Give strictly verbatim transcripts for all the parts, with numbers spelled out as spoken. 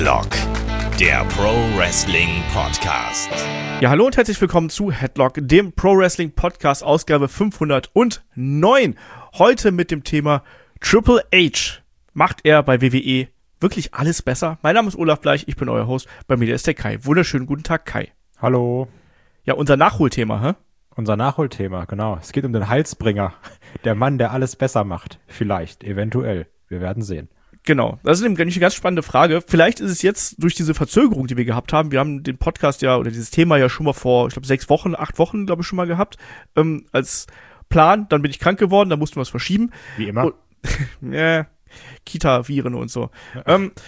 Headlock, der Pro Wrestling Podcast. Ja, hallo und herzlich willkommen zu Headlock, dem Pro Wrestling Podcast, Ausgabe fünfhundertneun. Heute mit dem Thema Triple H. Macht er bei W W E wirklich alles besser? Mein Name ist Olaf Bleich, ich bin euer Host. Bei mir ist der Kai. Wunderschönen guten Tag, Kai. Hallo. Ja, unser Nachholthema, hä? Unser Nachholthema, genau. Es geht um den Heilsbringer. Der Mann, der alles besser macht. Vielleicht, eventuell. Wir werden sehen. Genau, das ist nämlich eine ganz spannende Frage. Vielleicht ist es jetzt durch diese Verzögerung, die wir gehabt haben, wir haben den Podcast ja, oder dieses Thema ja schon mal vor, ich glaube, sechs Wochen, acht Wochen, glaube ich, schon mal gehabt, ähm, als Plan. Dann bin ich krank geworden, dann mussten wir es verschieben. Wie immer. Und, ja, Kita-Viren und so. Ja. Ähm,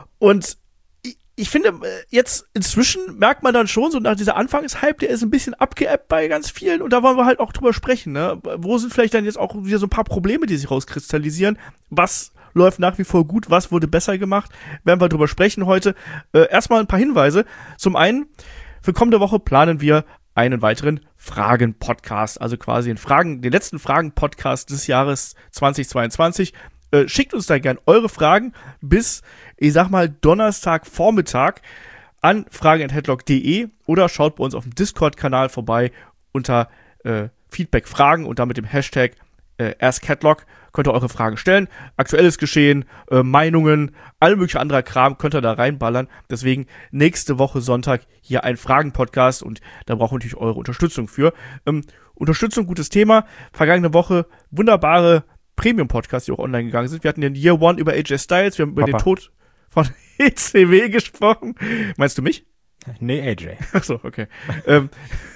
und ich, ich finde, jetzt inzwischen merkt man dann schon, so nach dieser Anfangshype, der ist ein bisschen abgeappt bei ganz vielen und da wollen wir halt auch drüber sprechen, ne? Wo sind vielleicht dann jetzt auch wieder so ein paar Probleme, die sich rauskristallisieren? Was läuft nach wie vor gut, was wurde besser gemacht? Werden wir drüber sprechen heute. Äh, erstmal ein paar Hinweise. Zum einen, für kommende Woche planen wir einen weiteren Fragen-Podcast, also quasi den Fragen, den letzten Fragen-Podcast des Jahres zweitausendzweiundzwanzig. Äh, schickt uns da gern eure Fragen bis, ich sag mal, Donnerstagvormittag an fragen at headlock punkt de oder schaut bei uns auf dem Discord-Kanal vorbei unter äh, Feedback-Fragen und dann mit dem Hashtag äh, AskHeadlock könnt ihr eure Fragen stellen. Aktuelles Geschehen, äh, Meinungen, all mögliche anderer Kram könnt ihr da reinballern. Deswegen nächste Woche Sonntag hier ein Fragen-Podcast und da brauchen wir natürlich eure Unterstützung für. Ähm, Unterstützung, gutes Thema. Vergangene Woche wunderbare Premium-Podcasts, die auch online gegangen sind. Wir hatten den Year One über A J Styles, wir haben über Papa. den Tod von E C W gesprochen. Meinst du mich? Nee, A J. Achso, okay. ähm,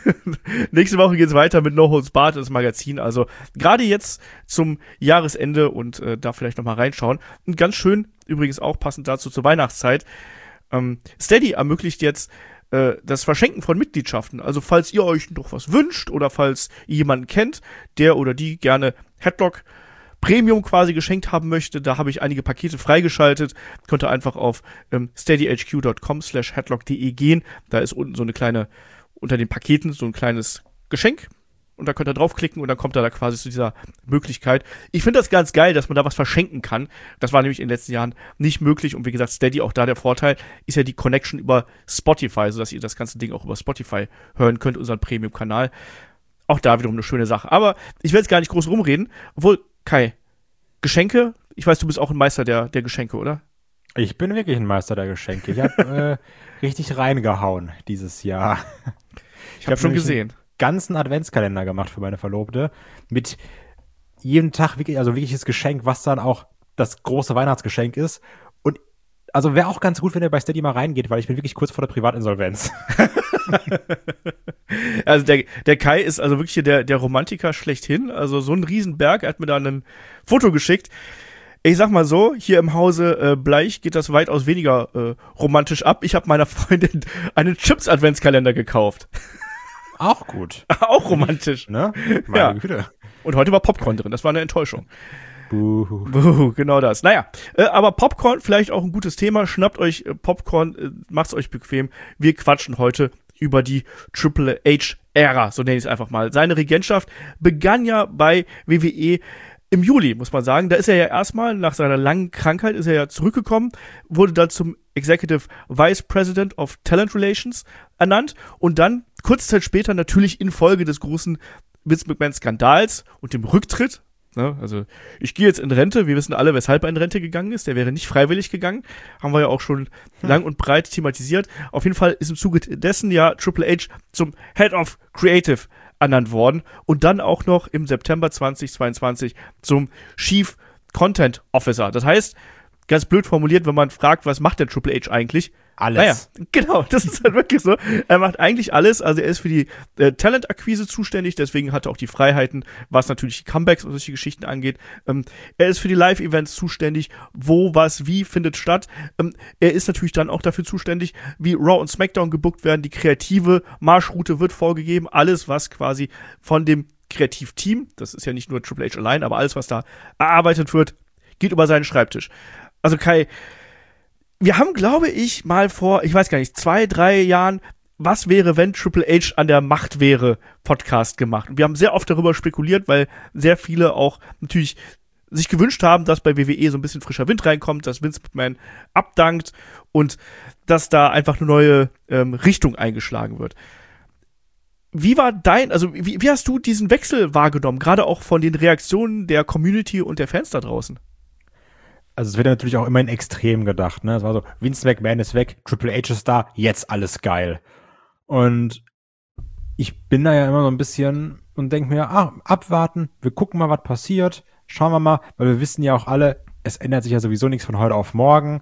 nächste Woche geht's weiter mit No Holds Barred, das Magazin. Also gerade jetzt zum Jahresende und äh, da vielleicht nochmal reinschauen. Und ganz schön, übrigens auch passend dazu zur Weihnachtszeit, ähm, Steady ermöglicht jetzt äh, das Verschenken von Mitgliedschaften. Also falls ihr euch noch was wünscht oder falls ihr jemanden kennt, der oder die gerne Headlock Premium quasi geschenkt haben möchte, da habe ich einige Pakete freigeschaltet. Könnt ihr einfach auf ähm, steadyhq dot com slash headlock punkt de gehen. Da ist unten so eine kleine, unter den Paketen so ein kleines Geschenk. Und da könnt ihr draufklicken und dann kommt ihr da quasi zu dieser Möglichkeit. Ich finde das ganz geil, dass man da was verschenken kann. Das war nämlich in den letzten Jahren nicht möglich. Und wie gesagt, Steady, auch da der Vorteil, ist ja die Connection über Spotify, sodass ihr das ganze Ding auch über Spotify hören könnt, unseren Premium-Kanal. Auch da wiederum eine schöne Sache. Aber ich will jetzt gar nicht groß rumreden. Obwohl, Kai, Geschenke? Ich weiß, du bist auch ein Meister der, der Geschenke, oder? Ich bin wirklich ein Meister der Geschenke. Ich habe äh, richtig reingehauen dieses Jahr. Ich habe hab schon gesehen. Einen ganzen Adventskalender gemacht für meine Verlobte. Mit jedem Tag wirklich, also wirkliches Geschenk, was dann auch das große Weihnachtsgeschenk ist. Und also wäre auch ganz gut, wenn ihr bei Steady mal reingeht, weil ich bin wirklich kurz vor der Privatinsolvenz. Also der, der Kai ist also wirklich hier der, der Romantiker schlechthin. Also so ein Riesenberg. Er hat mir da ein Foto geschickt. Ich sag mal so, hier im Hause äh, Bleich geht das weitaus weniger äh, romantisch ab. Ich habe meiner Freundin einen Chips-Adventskalender gekauft. Auch gut. Auch romantisch. Ne? Meine ja. Güte. Und heute war Popcorn drin. Das war eine Enttäuschung. Buh. Buh, genau das. Naja, äh, aber Popcorn, vielleicht auch ein gutes Thema. Schnappt euch äh, Popcorn, äh, macht's euch bequem. Wir quatschen heute über die Triple H-Ära, so nenne ich es einfach mal. Seine Regentschaft begann ja bei W W E im Juli, muss man sagen. Da ist er ja erstmal, nach seiner langen Krankheit, ist er ja zurückgekommen, wurde dann zum Executive Vice President of Talent Relations ernannt und dann, kurze Zeit später, natürlich infolge des großen Vince McMahon-Skandals und dem Rücktritt. Ne, also ich gehe jetzt in Rente, wir wissen alle, weshalb er in Rente gegangen ist, der wäre nicht freiwillig gegangen, haben wir ja auch schon hm. lang und breit thematisiert. Auf jeden Fall ist im Zuge dessen ja Triple H zum Head of Creative ernannt worden und dann auch noch im September zweitausendzweiundzwanzig zum Chief Content Officer. Das heißt, ganz blöd formuliert, wenn man fragt, was macht der Triple H eigentlich? Alles. Naja, genau, das ist halt wirklich so. Er macht eigentlich alles, also er ist für die äh, Talent-Akquise zuständig, deswegen hat er auch die Freiheiten, was natürlich die Comebacks und solche Geschichten angeht. Ähm, er ist für die Live-Events zuständig, wo, was, wie findet statt. Ähm, er ist natürlich dann auch dafür zuständig, wie Raw und SmackDown gebuckt werden. Die kreative Marschroute wird vorgegeben, alles, was quasi von dem Kreativteam, das ist ja nicht nur Triple H allein, aber alles, was da erarbeitet wird, geht über seinen Schreibtisch. Also Kai, wir haben, glaube ich, mal vor, ich weiß gar nicht, zwei, drei Jahren, was wäre, wenn Triple H an der Macht wäre, Podcast gemacht. Und wir haben sehr oft darüber spekuliert, weil sehr viele auch natürlich sich gewünscht haben, dass bei W W E so ein bisschen frischer Wind reinkommt, dass Vince McMahon abdankt und dass da einfach eine neue ähm, Richtung eingeschlagen wird. Wie war dein, also wie, wie hast du diesen Wechsel wahrgenommen, gerade auch von den Reaktionen der Community und der Fans da draußen? Also es wird natürlich auch immer in Extrem gedacht, ne? Es war so, Vince McMahon ist weg, Triple H ist da, jetzt alles geil. Und ich bin da ja immer so ein bisschen und denke mir, ah, abwarten, wir gucken mal, was passiert, schauen wir mal, weil wir wissen ja auch alle, es ändert sich ja sowieso nichts von heute auf morgen.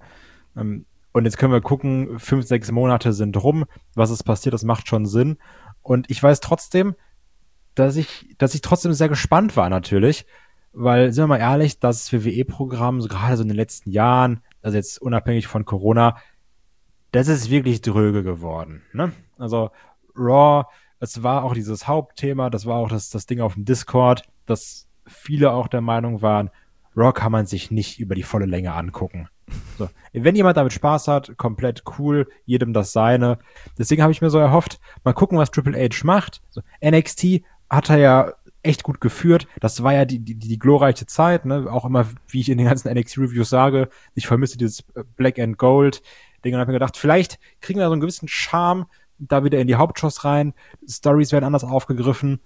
Und jetzt können wir gucken, fünf, sechs Monate sind rum, was ist passiert, das macht schon Sinn. Und ich weiß trotzdem, dass ich, dass ich trotzdem sehr gespannt war natürlich, weil, sind wir mal ehrlich, das W W E-Programm, so gerade so in den letzten Jahren, also jetzt unabhängig von Corona, das ist wirklich dröge geworden, ne? Also Raw, es war auch dieses Hauptthema, das war auch das, das Ding auf dem Discord, dass viele auch der Meinung waren, Raw kann man sich nicht über die volle Länge angucken. So. Wenn jemand damit Spaß hat, komplett cool, jedem das seine. Deswegen habe ich mir so erhofft, mal gucken, was Triple H macht. So, N X T hat er ja echt gut geführt. Das war ja die, die, die glorreiche Zeit, ne? Auch immer, wie ich in den ganzen N X T-Reviews sage, ich vermisse dieses Black and Gold Ding und habe mir gedacht, vielleicht kriegen wir so einen gewissen Charme da wieder in die Hauptshows rein. Stories werden anders aufgegriffen.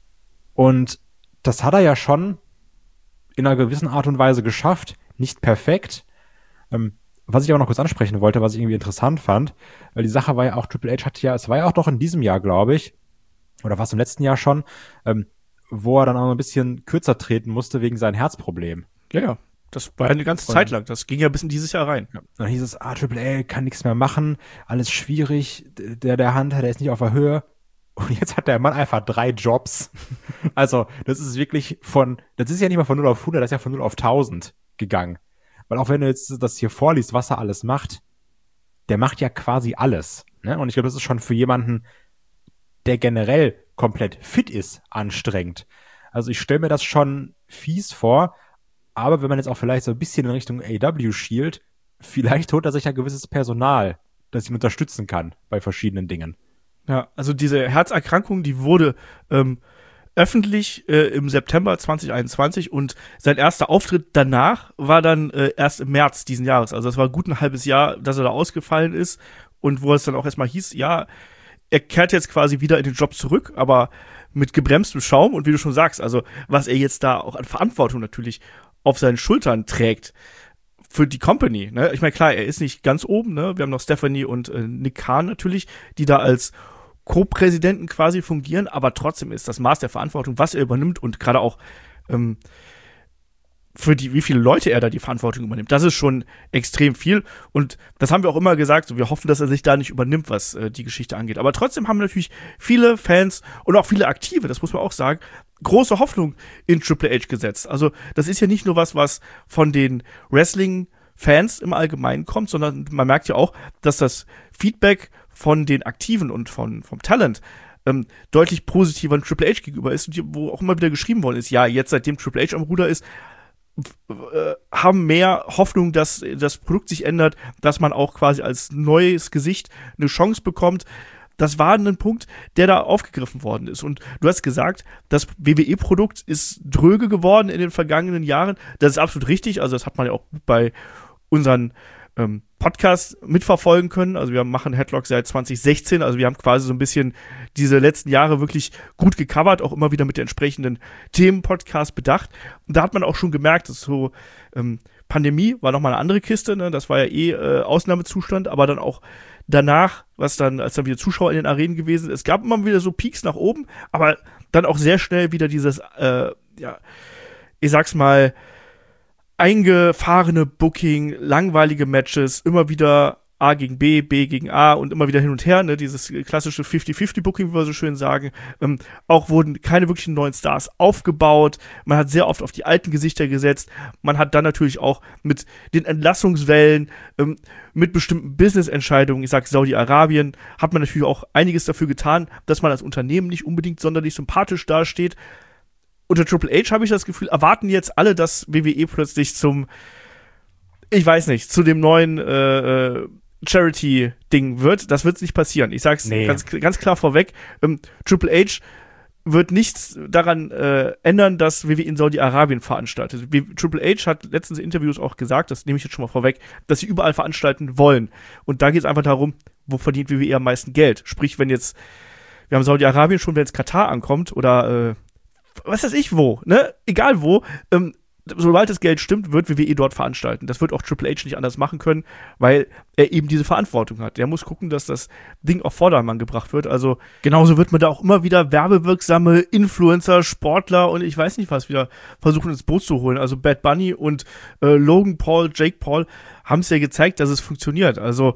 Und das hat er ja schon in einer gewissen Art und Weise geschafft. Nicht perfekt. Ähm, was ich auch noch kurz ansprechen wollte, was ich irgendwie interessant fand, weil die Sache war ja auch, Triple H hatte ja, es war ja auch noch in diesem Jahr, glaube ich, oder war es im letzten Jahr schon, ähm, wo er dann auch ein bisschen kürzer treten musste wegen seinem Herzproblem. Ja, ja. Das war ja eine ganze Und, Zeit lang. Das ging ja bis in dieses Jahr rein. Ja. Dann hieß es, ah, Triple H kann nichts mehr machen, alles schwierig, der, der Hunter, der ist nicht auf der Höhe. Und jetzt hat der Mann einfach drei Jobs. Also, das ist wirklich von, das ist ja nicht mal von null auf hundert, das ist ja von null auf tausend gegangen. Weil auch wenn du jetzt das hier vorliest, was er alles macht, der macht ja quasi alles. Ne? Und ich glaube, das ist schon für jemanden, der generell komplett fit ist, anstrengend. Also ich stelle mir das schon fies vor, aber wenn man jetzt auch vielleicht so ein bisschen in Richtung A E W schielt, vielleicht holt er sich ja gewisses Personal, das ihn unterstützen kann bei verschiedenen Dingen. Ja, also diese Herzerkrankung, die wurde ähm, öffentlich äh, im September zwanzig einundzwanzig und sein erster Auftritt danach war dann äh, erst im März diesen Jahres. Also das war gut ein halbes Jahr, dass er da ausgefallen ist und wo es dann auch erstmal hieß, ja, er kehrt jetzt quasi wieder in den Job zurück, aber mit gebremstem Schaum und wie du schon sagst, also was er jetzt da auch an Verantwortung natürlich auf seinen Schultern trägt für die Company, ne? Ich meine, klar, er ist nicht ganz oben, ne? Wir haben noch Stephanie und äh, Nick Khan natürlich, die da als Co-Präsidenten quasi fungieren, aber trotzdem ist das Maß der Verantwortung, was er übernimmt und gerade auch ähm, für die, wie viele Leute er da die Verantwortung übernimmt, das ist schon extrem viel und das haben wir auch immer gesagt, so wir hoffen, dass er sich da nicht übernimmt, was äh, die Geschichte angeht, aber trotzdem haben natürlich viele Fans und auch viele Aktive, das muss man auch sagen, große Hoffnung in Triple H gesetzt. Also das ist ja nicht nur was, was von den Wrestling-Fans im Allgemeinen kommt, sondern man merkt ja auch, dass das Feedback von den Aktiven und von, vom Talent ähm, deutlich positiver Triple H gegenüber ist und wo auch immer wieder geschrieben worden ist, ja, jetzt seitdem Triple H am Ruder ist, äh, haben mehr Hoffnung, dass das Produkt sich ändert, dass man auch quasi als neues Gesicht eine Chance bekommt. Das war ein Punkt, der da aufgegriffen worden ist. Und du hast gesagt, das W W E-Produkt ist dröge geworden in den vergangenen Jahren. Das ist absolut richtig. Also das hat man ja auch bei unseren ähm, Podcasts mitverfolgen können. Also wir machen Headlock seit zwanzig sechzehn. Also wir haben quasi so ein bisschen diese letzten Jahre wirklich gut gecovert, auch immer wieder mit den entsprechenden Themen-Podcasts bedacht. Und da hat man auch schon gemerkt, dass so ähm, Pandemie war nochmal eine andere Kiste. Ne? Das war ja eh äh, Ausnahmezustand, aber dann auch danach, was dann, als dann wieder Zuschauer in den Arenen gewesen sind, es gab immer wieder so Peaks nach oben, aber dann auch sehr schnell wieder dieses, äh, ja, ich sag's mal, eingefahrene Booking, langweilige Matches, immer wieder A gegen B, B gegen A und immer wieder hin und her, ne, dieses klassische fifty fifty Booking, wie wir so schön sagen. Ähm, auch wurden keine wirklichen neuen Stars aufgebaut. Man hat sehr oft auf die alten Gesichter gesetzt. Man hat dann natürlich auch mit den Entlassungswellen, ähm, mit bestimmten Business-Entscheidungen, ich sag Saudi-Arabien, hat man natürlich auch einiges dafür getan, dass man als Unternehmen nicht unbedingt sonderlich sympathisch dasteht. Unter Triple H habe ich das Gefühl, erwarten jetzt alle, dass W W E plötzlich zum, ich weiß nicht, zu dem neuen äh, Charity-Ding wird. Das wird nicht passieren. Ich sag's nee. ganz, ganz klar vorweg. Ähm, Triple H wird nichts daran äh, ändern, dass W W E in Saudi-Arabien veranstaltet. Wie, Triple H hat letztens in Interviews auch gesagt, das nehme ich jetzt schon mal vorweg, dass sie überall veranstalten wollen. Und da geht es einfach darum, wo verdient W W E am meisten Geld. Sprich, wenn jetzt, wir haben Saudi-Arabien schon, wenn jetzt Katar ankommt oder äh, was weiß ich wo, ne? Egal wo, ähm, sobald das Geld stimmt, wird W W E dort veranstalten. Das wird auch Triple H nicht anders machen können, weil er eben diese Verantwortung hat. Der muss gucken, dass das Ding auf Vordermann gebracht wird. Also genauso wird man da auch immer wieder werbewirksame Influencer, Sportler und ich weiß nicht was wieder versuchen ins Boot zu holen. Also Bad Bunny und äh, Logan Paul, Jake Paul haben es ja gezeigt, dass es funktioniert. Also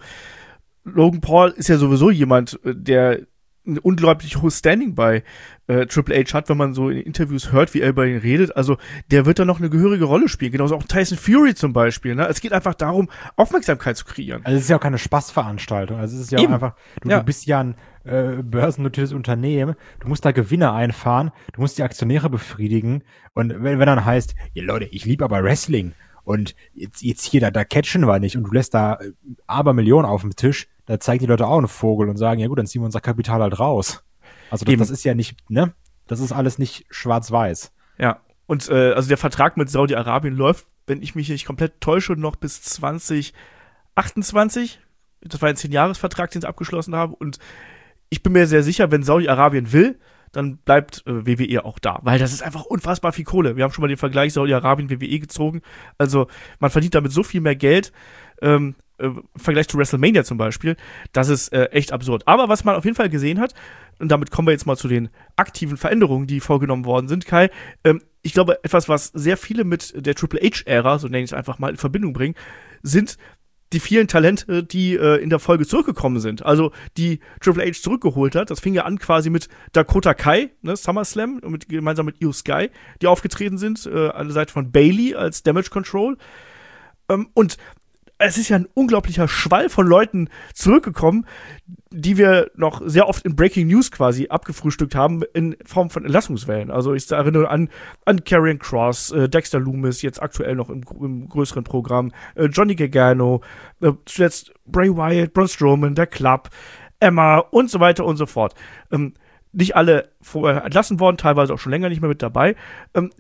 Logan Paul ist ja sowieso jemand, der ein unglaublich hohes Standing bei äh, Triple H hat, wenn man so in Interviews hört, wie er über ihn redet. Also der wird da noch eine gehörige Rolle spielen. Genauso auch Tyson Fury zum Beispiel. Ne? Es geht einfach darum, Aufmerksamkeit zu kreieren. Also es ist ja auch keine Spaßveranstaltung. Also es ist ja Eben. auch einfach, du, Ja. du bist ja ein äh, börsennotiertes Unternehmen, du musst da Gewinne einfahren, du musst die Aktionäre befriedigen und wenn, wenn dann heißt, ja Leute, ich liebe aber Wrestling und jetzt, jetzt hier, da, da catchen wir nicht und du lässt da äh, Abermillionen auf dem Tisch, da zeigen die Leute auch einen Vogel und sagen, ja gut, dann ziehen wir unser Kapital halt raus. Also das, das ist ja nicht, ne? Das ist alles nicht schwarz-weiß. Ja, und äh, also der Vertrag mit Saudi-Arabien läuft, wenn ich mich nicht komplett täusche, noch bis zwanzig achtundzwanzig. Das war ein zehn-Jahres-Vertrag, den sie abgeschlossen haben. Und ich bin mir sehr sicher, wenn Saudi-Arabien will, dann bleibt äh, W W E auch da. Weil das ist einfach unfassbar viel Kohle. Wir haben schon mal den Vergleich Saudi-Arabien-W W E gezogen. Also man verdient damit so viel mehr Geld, ähm, äh, im Vergleich zu WrestleMania zum Beispiel. Das ist äh, echt absurd. Aber was man auf jeden Fall gesehen hat, und damit kommen wir jetzt mal zu den aktiven Veränderungen, die vorgenommen worden sind, Kai. Ähm, ich glaube, etwas, was sehr viele mit der Triple H-Ära, so nenne ich es einfach mal, in Verbindung bringen, sind die vielen Talente, die äh, in der Folge zurückgekommen sind. Also, die Triple H zurückgeholt hat. Das fing ja an quasi mit Dakota Kai, ne, SummerSlam, mit, gemeinsam mit Io Sky, die aufgetreten sind, äh, an der Seite von Bayley als Damage Control. Ähm, und es ist ja ein unglaublicher Schwall von Leuten zurückgekommen, die wir noch sehr oft in Breaking News quasi abgefrühstückt haben in Form von Entlassungswellen. Also ich erinnere an, an Karrion Kross, äh, Dexter Lumis, jetzt aktuell noch im, im größeren Programm, äh, Johnny Gargano, äh, zuletzt Bray Wyatt, Braun Strowman, der Club, Emma und so weiter und so fort. Ähm, nicht alle vorher entlassen worden, teilweise auch schon länger nicht mehr mit dabei. Ähm,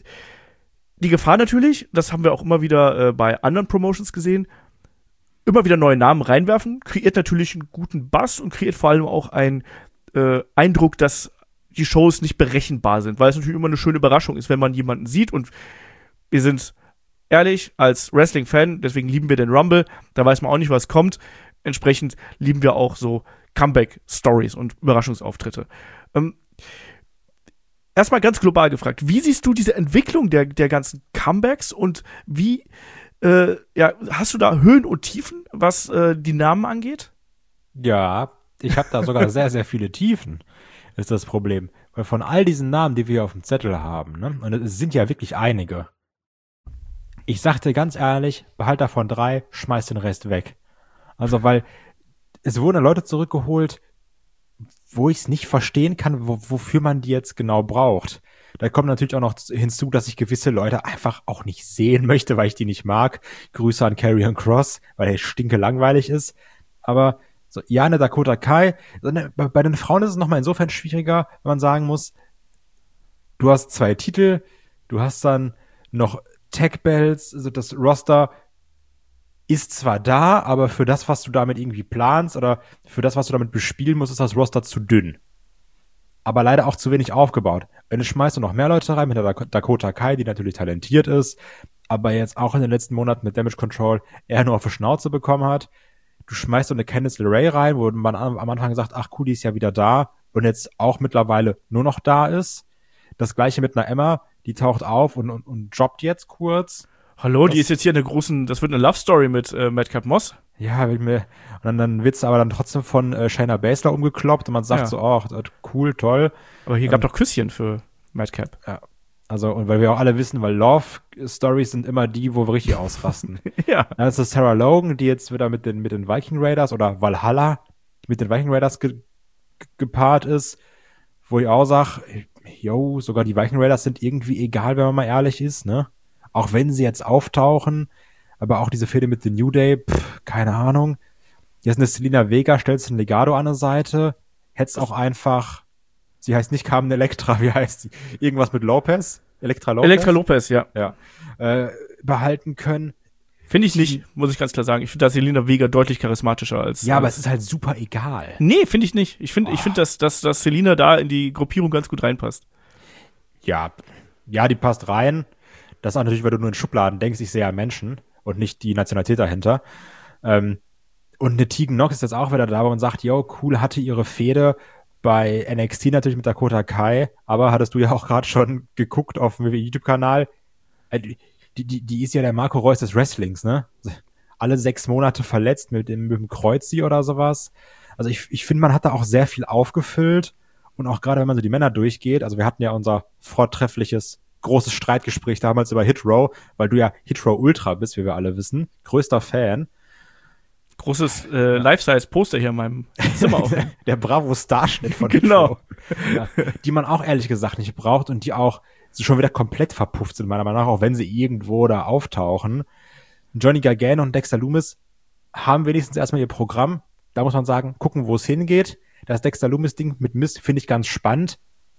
die Gefahr natürlich, das haben wir auch immer wieder äh, bei anderen Promotions gesehen, immer wieder neue Namen reinwerfen, kreiert natürlich einen guten Buzz und kreiert vor allem auch einen äh, Eindruck, dass die Shows nicht berechenbar sind, weil es natürlich immer eine schöne Überraschung ist, wenn man jemanden sieht und wir sind ehrlich, als Wrestling-Fan, deswegen lieben wir den Rumble, da weiß man auch nicht, was kommt, entsprechend lieben wir auch so Comeback-Stories und Überraschungsauftritte. Ähm, erstmal ganz global gefragt, wie siehst du diese Entwicklung der, der ganzen Comebacks und wie Äh, ja, hast du da Höhen und Tiefen, was äh, die Namen angeht? Ja, ich habe da sogar sehr, sehr viele Tiefen, ist das Problem. Weil von all diesen Namen, die wir auf dem Zettel haben, ne, und es sind ja wirklich einige, ich sagte ganz ehrlich, behalt davon drei, schmeiß den Rest weg. Also, weil es wurden Leute zurückgeholt, wo ich es nicht verstehen kann, wo, wofür man die jetzt genau braucht. Da kommt natürlich auch noch hinzu, dass ich gewisse Leute einfach auch nicht sehen möchte, weil ich die nicht mag. Grüße an Karrion Kross, weil er stinke langweilig ist. Aber so, ja, eine Dakota Kai. Bei, bei den Frauen ist es nochmal insofern schwieriger, wenn man sagen muss, du hast zwei Titel, du hast dann noch Tag Belts, also das Roster ist zwar da, aber für das, was du damit irgendwie planst oder für das, was du damit bespielen musst, ist das Roster zu dünn. Aber leider auch zu wenig aufgebaut. Wenn du schmeißt du noch mehr Leute rein, mit der Dakota Kai, die natürlich talentiert ist, aber jetzt auch in den letzten Monaten mit Damage Control eher nur auf die Schnauze bekommen hat. Du schmeißt so eine Candice LeRae rein, wo man am Anfang sagt, ach cool, die ist ja wieder da und jetzt auch mittlerweile nur noch da ist. Das gleiche mit einer Emma, die taucht auf und, und, und droppt jetzt kurz. Hallo, das, die ist jetzt hier in der großen, das wird eine Love Story mit äh, Madcap Moss. Ja, mit mir, und dann, dann wird's aber dann trotzdem von äh, Shayna Baszler umgekloppt und man sagt Ja. so, oh, cool, toll. Aber hier ähm, gab doch Küsschen für Madcap. Ja. Also, und weil wir auch alle wissen, weil Love-Stories sind immer die, wo wir richtig ausrasten. Ja. Dann ist es Sarah Logan, die jetzt wieder mit den, mit den Viking Raiders oder Valhalla mit den Viking Raiders ge gepaart ist, wo ich auch sag, yo, sogar die Viking Raiders sind irgendwie egal, wenn man mal ehrlich ist, ne? Auch wenn sie jetzt auftauchen, aber auch diese Fehde mit den New Day, pff, keine Ahnung. Jetzt eine Selena Vega, stellst du ein Legado an der Seite, hättest auch einfach Sie heißt nicht Carmen Electra, wie heißt sie? Irgendwas mit Lopez? Elektra Lopez? Elektra Lopez, ja. Ja. Äh, behalten können. Finde ich nicht, muss ich ganz klar sagen. Ich finde da Zelina Vega deutlich charismatischer als. Ja, aber als es ist halt super egal. Nee, finde ich nicht. Ich finde, oh. ich finde, dass, dass, dass Zelina da in die Gruppierung ganz gut reinpasst. Ja, ja, die passt rein. Das ist auch natürlich, weil du nur in Schubladen denkst, ich sehe ja Menschen und nicht die Nationalität dahinter. Ähm, und eine Tegan Nox ist jetzt auch wieder da, wo man sagt, yo, cool, hatte ihre Fehde bei N X T natürlich mit Dakota Kai, aber hattest du ja auch gerade schon geguckt auf dem YouTube-Kanal. Die, die, die ist ja der Marco Reus des Wrestlings, ne? Alle sechs Monate verletzt mit dem, mit dem Kreuzi oder sowas. Also ich, ich finde, man hat da auch sehr viel aufgefüllt. Und auch gerade, wenn man so die Männer durchgeht, also wir hatten ja unser vortreffliches, großes Streitgespräch damals über Hit Row, weil du ja Hit Row Ultra bist, wie wir alle wissen. Größter Fan. Großes äh, Life-Size-Poster hier in meinem Zimmer. der, der Bravo-Starschnitt von genau. Hit Row. Ja, die man auch ehrlich gesagt nicht braucht und die auch schon wieder komplett verpufft sind, meiner Meinung nach, auch wenn sie irgendwo da auftauchen. Johnny Gargano und Dexter Lumis haben wenigstens erstmal ihr Programm. Da muss man sagen, gucken, wo es hingeht. Das Dexter Lumis-Ding mit Mist finde ich ganz spannend.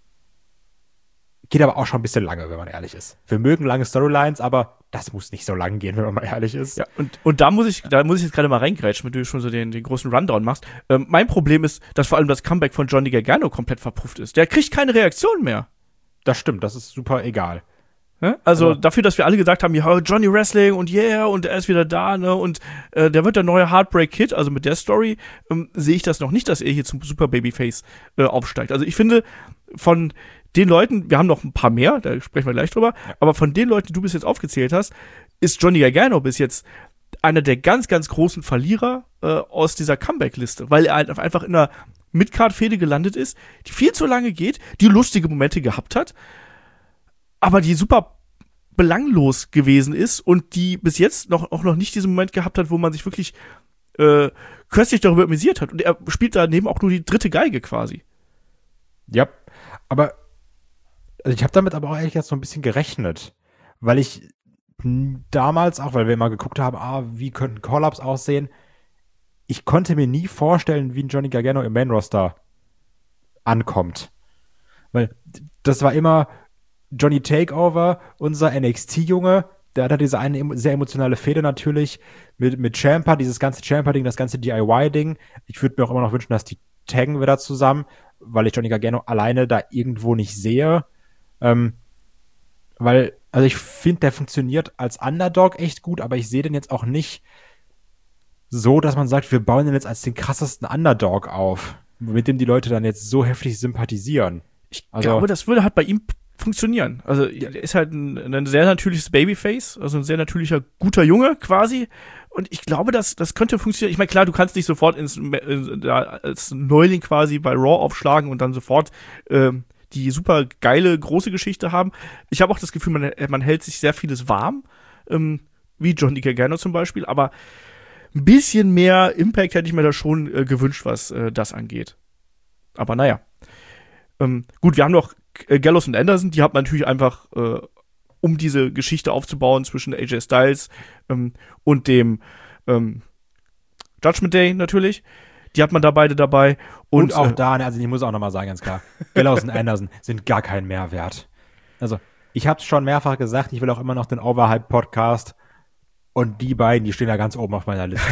Geht aber auch schon ein bisschen lange, wenn man ehrlich ist. Wir mögen lange Storylines, aber das muss nicht so lang gehen, wenn man mal ehrlich ist. Ja, und, und da muss ich, da muss ich jetzt gerade mal reingrätschen, wenn du schon so den, den großen Rundown machst. Ähm, mein Problem ist, dass vor allem das Comeback von Johnny Gargano komplett verpufft ist. Der kriegt keine Reaktion mehr. Das stimmt, das ist super egal. Ja? Also aber dafür, dass wir alle gesagt haben, ja, Johnny Wrestling und yeah, und er ist wieder da, ne, und äh, der wird der neue Heartbreak Kid, also mit der Story, ähm, sehe ich das noch nicht, dass er hier zum Super Babyface äh, aufsteigt. Also ich finde, von den Leuten, wir haben noch ein paar mehr, da sprechen wir gleich drüber, ja. aber von den Leuten, die du bis jetzt aufgezählt hast, ist Johnny Gargano bis jetzt einer der ganz, ganz großen Verlierer äh, aus dieser Comeback-Liste, weil er halt einfach in einer Midcard-Fehde gelandet ist, die viel zu lange geht, die lustige Momente gehabt hat, aber die super belanglos gewesen ist und die bis jetzt noch, auch noch nicht diesen Moment gehabt hat, wo man sich wirklich äh, köstlich darüber amüsiert hat. Und er spielt daneben auch nur die dritte Geige quasi. Ja, aber also ich habe damit aber auch ehrlich gesagt so ein bisschen gerechnet, weil ich damals auch, weil wir immer geguckt haben, ah, wie könnten Call-Ups aussehen, ich konnte mir nie vorstellen, wie ein Johnny Gargano im Main-Roster ankommt. Weil das war immer Johnny Takeover, unser N X T-Junge, der hat diese eine sehr emotionale Fehde natürlich mit, mit Ciampa, dieses ganze Ciampa-Ding, das ganze D I Y-Ding. Ich würde mir auch immer noch wünschen, dass die taggen wieder zusammen, weil ich Johnny Gargano alleine da irgendwo nicht sehe. Ähm, weil, also ich finde, der funktioniert als Underdog echt gut, aber ich sehe den jetzt auch nicht so, dass man sagt, wir bauen den jetzt als den krassesten Underdog auf, mit dem die Leute dann jetzt so heftig sympathisieren. Ich also, glaube, das würde halt bei ihm funktionieren. Also er ist halt ein, ein sehr natürliches Babyface, also ein sehr natürlicher, guter Junge quasi. Und ich glaube, das, das könnte funktionieren. Ich meine, klar, du kannst nicht sofort ins, in, als Neuling quasi bei Raw aufschlagen und dann sofort ähm, die super geile, große Geschichte haben. Ich habe auch das Gefühl, man, man hält sich sehr vieles warm, ähm, wie Johnny Gargano zum Beispiel, aber ein bisschen mehr Impact hätte ich mir da schon äh, gewünscht, was äh, das angeht. Aber naja. Ähm, gut, wir haben noch äh, Gallows und Anderson, die hat man natürlich einfach, äh, um diese Geschichte aufzubauen zwischen A J Styles ähm, und dem ähm, Judgment Day natürlich. Die hat man da beide dabei. Und, und auch äh, da, also ich muss auch nochmal sagen, ganz klar, Gallows und Anderson sind gar kein Mehrwert. Also, ich habe es schon mehrfach gesagt, ich will auch immer noch den Overhype-Podcast und die beiden, die stehen da ganz oben auf meiner Liste.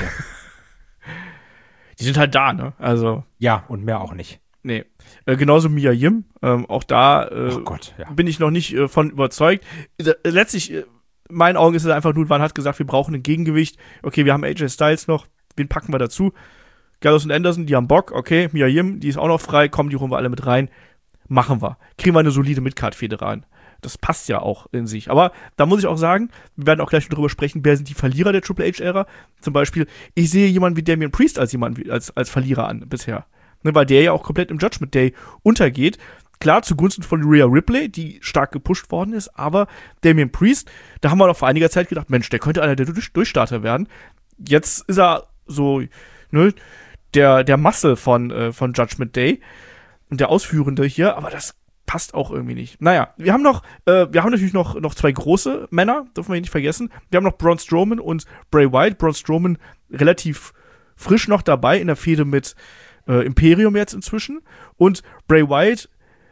Die sind halt da, ne? Also. Ja, und mehr auch nicht. Nee. Äh, genauso Mia Yim. Ähm, auch da äh, oh Gott, ja. bin ich noch nicht äh, von überzeugt. Äh, letztlich, äh, in meinen Augen ist es einfach nur, man hat gesagt, wir brauchen ein Gegengewicht. Okay, wir haben A J Styles noch. Wen packen wir dazu? Gallows und Anderson, die haben Bock. Okay, Mia Yim, die ist auch noch frei. Komm, die holen wir alle mit rein. Machen wir. Kriegen wir eine solide Midcard-Fehde rein. Das passt ja auch in sich. Aber da muss ich auch sagen, wir werden auch gleich drüber sprechen, wer sind die Verlierer der Triple H-Ära. Zum Beispiel, ich sehe jemanden wie Damian Priest als jemanden als, als Verlierer an bisher. Ne, weil der ja auch komplett im Judgment Day untergeht. Klar, zugunsten von Rhea Ripley, die stark gepusht worden ist, aber Damian Priest, da haben wir noch vor einiger Zeit gedacht, Mensch, der könnte einer der Durch- Durchstarter werden. Jetzt ist er so, ne, der, der Muscle von, äh, von Judgment Day und der Ausführende hier, aber das passt auch irgendwie nicht. Naja, wir haben noch, äh, wir haben natürlich noch, noch zwei große Männer, dürfen wir nicht vergessen. Wir haben noch Braun Strowman und Bray Wyatt. Braun Strowman relativ frisch noch dabei in der Fehde mit äh, Imperium jetzt inzwischen. Und Bray Wyatt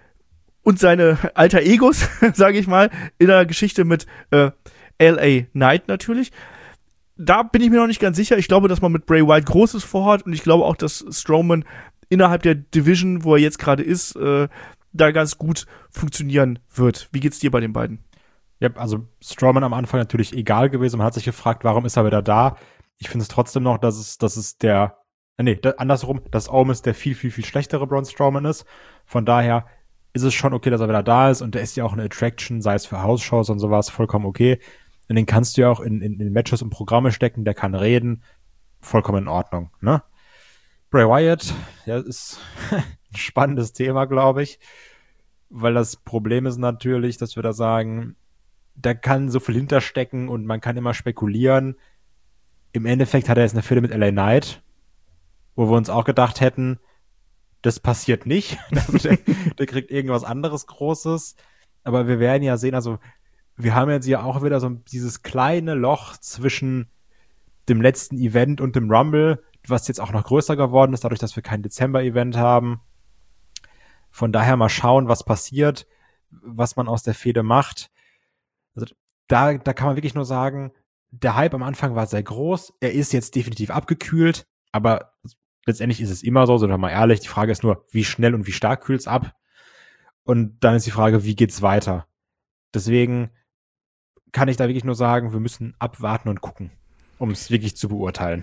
und seine alter Egos, sage ich mal, in der Geschichte mit äh, L A Knight natürlich. Da bin ich mir noch nicht ganz sicher. Ich glaube, dass man mit Bray Wyatt Großes vorhat und ich glaube auch, dass Strowman innerhalb der Division, wo er jetzt gerade ist, äh, da ganz gut funktionieren wird. Wie geht's dir bei den beiden? Ja, also Strowman am Anfang natürlich egal gewesen. Man hat sich gefragt, warum ist er wieder da? Ich finde es trotzdem noch, dass es, dass es der, äh, nee, da, andersrum, dass Owens der viel, viel, viel schlechtere Braun Strowman ist. Von daher ist es schon okay, dass er wieder da ist und der ist ja auch eine Attraction, sei es für House-Shows und sowas, vollkommen okay. Und den kannst du ja auch in, in, in Matches und Programme stecken, der kann reden, vollkommen in Ordnung, ne? Bray Wyatt, ja, ist ein spannendes Thema, glaube ich, weil das Problem ist natürlich, dass wir da sagen, da kann so viel hinterstecken und man kann immer spekulieren. Im Endeffekt hat er jetzt eine Fehde mit L A Knight, wo wir uns auch gedacht hätten, das passiert nicht, der, der kriegt irgendwas anderes Großes, aber wir werden ja sehen, also wir haben jetzt ja auch wieder so dieses kleine Loch zwischen dem letzten Event und dem Rumble, was jetzt auch noch größer geworden ist, dadurch, dass wir kein Dezember-Event haben. Von daher mal schauen, was passiert, was man aus der Fehde macht. Also da, da kann man wirklich nur sagen, der Hype am Anfang war sehr groß. Er ist jetzt definitiv abgekühlt, aber letztendlich ist es immer so, sind wir mal ehrlich. Die Frage ist nur, wie schnell und wie stark kühlt es ab? Und dann ist die Frage, wie geht's weiter? Deswegen kann ich da wirklich nur sagen, wir müssen abwarten und gucken, um es wirklich zu beurteilen.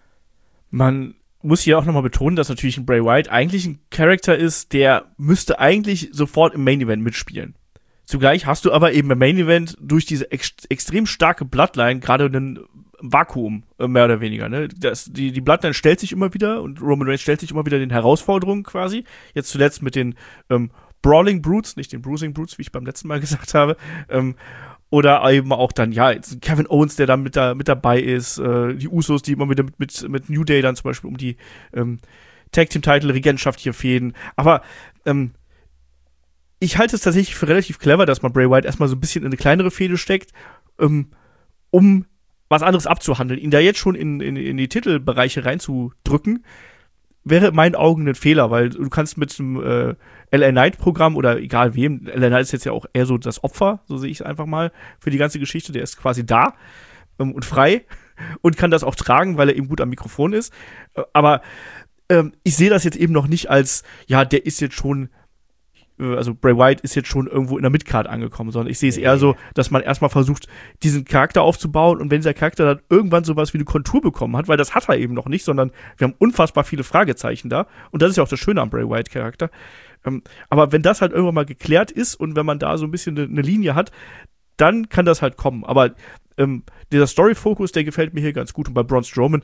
Man muss hier auch nochmal betonen, dass natürlich ein Bray Wyatt eigentlich ein Charakter ist, der müsste eigentlich sofort im Main Event mitspielen. Zugleich hast du aber eben im Main Event durch diese ex- extrem starke Bloodline gerade ein Vakuum, äh, mehr oder weniger. Ne? Das, die, die Bloodline stellt sich immer wieder und Roman Reigns stellt sich immer wieder den Herausforderungen quasi. Jetzt zuletzt mit den ähm, Brawling Brutes, nicht den Bruising Brutes, wie ich beim letzten Mal gesagt habe. Ähm, Oder eben auch dann, ja, jetzt Kevin Owens, der dann mit, da, mit dabei ist, äh, die Usos, die immer wieder mit, mit, mit New Day dann zum Beispiel um die ähm, Tag-Team-Title-Regentschaft hier fäden. Aber ähm, ich halte es tatsächlich für relativ clever, dass man Bray Wyatt erstmal so ein bisschen in eine kleinere Fehde steckt, ähm, um was anderes abzuhandeln. Ihn da jetzt schon in, in, in die Titelbereiche reinzudrücken, wäre in meinen Augen ein Fehler, weil du kannst mit dem äh, L A Knight-Programm oder egal wem, L A Knight ist jetzt ja auch eher so das Opfer, so sehe ich es einfach mal, für die ganze Geschichte, der ist quasi da ähm, und frei und kann das auch tragen, weil er eben gut am Mikrofon ist, äh, aber ähm, ich sehe das jetzt eben noch nicht als, ja, der ist jetzt schon, äh, also Bray Wyatt ist jetzt schon irgendwo in der Midcard angekommen, sondern ich sehe es eher so, dass man erstmal versucht, diesen Charakter aufzubauen und wenn dieser Charakter dann irgendwann sowas wie eine Kontur bekommen hat, weil das hat er eben noch nicht, sondern wir haben unfassbar viele Fragezeichen da und das ist ja auch das Schöne am Bray Wyatt-Charakter. Ähm, aber wenn das halt irgendwann mal geklärt ist und wenn man da so ein bisschen eine ne Linie hat, dann kann das halt kommen. Aber ähm, dieser Story-Fokus, der gefällt mir hier ganz gut und bei Braun Strowman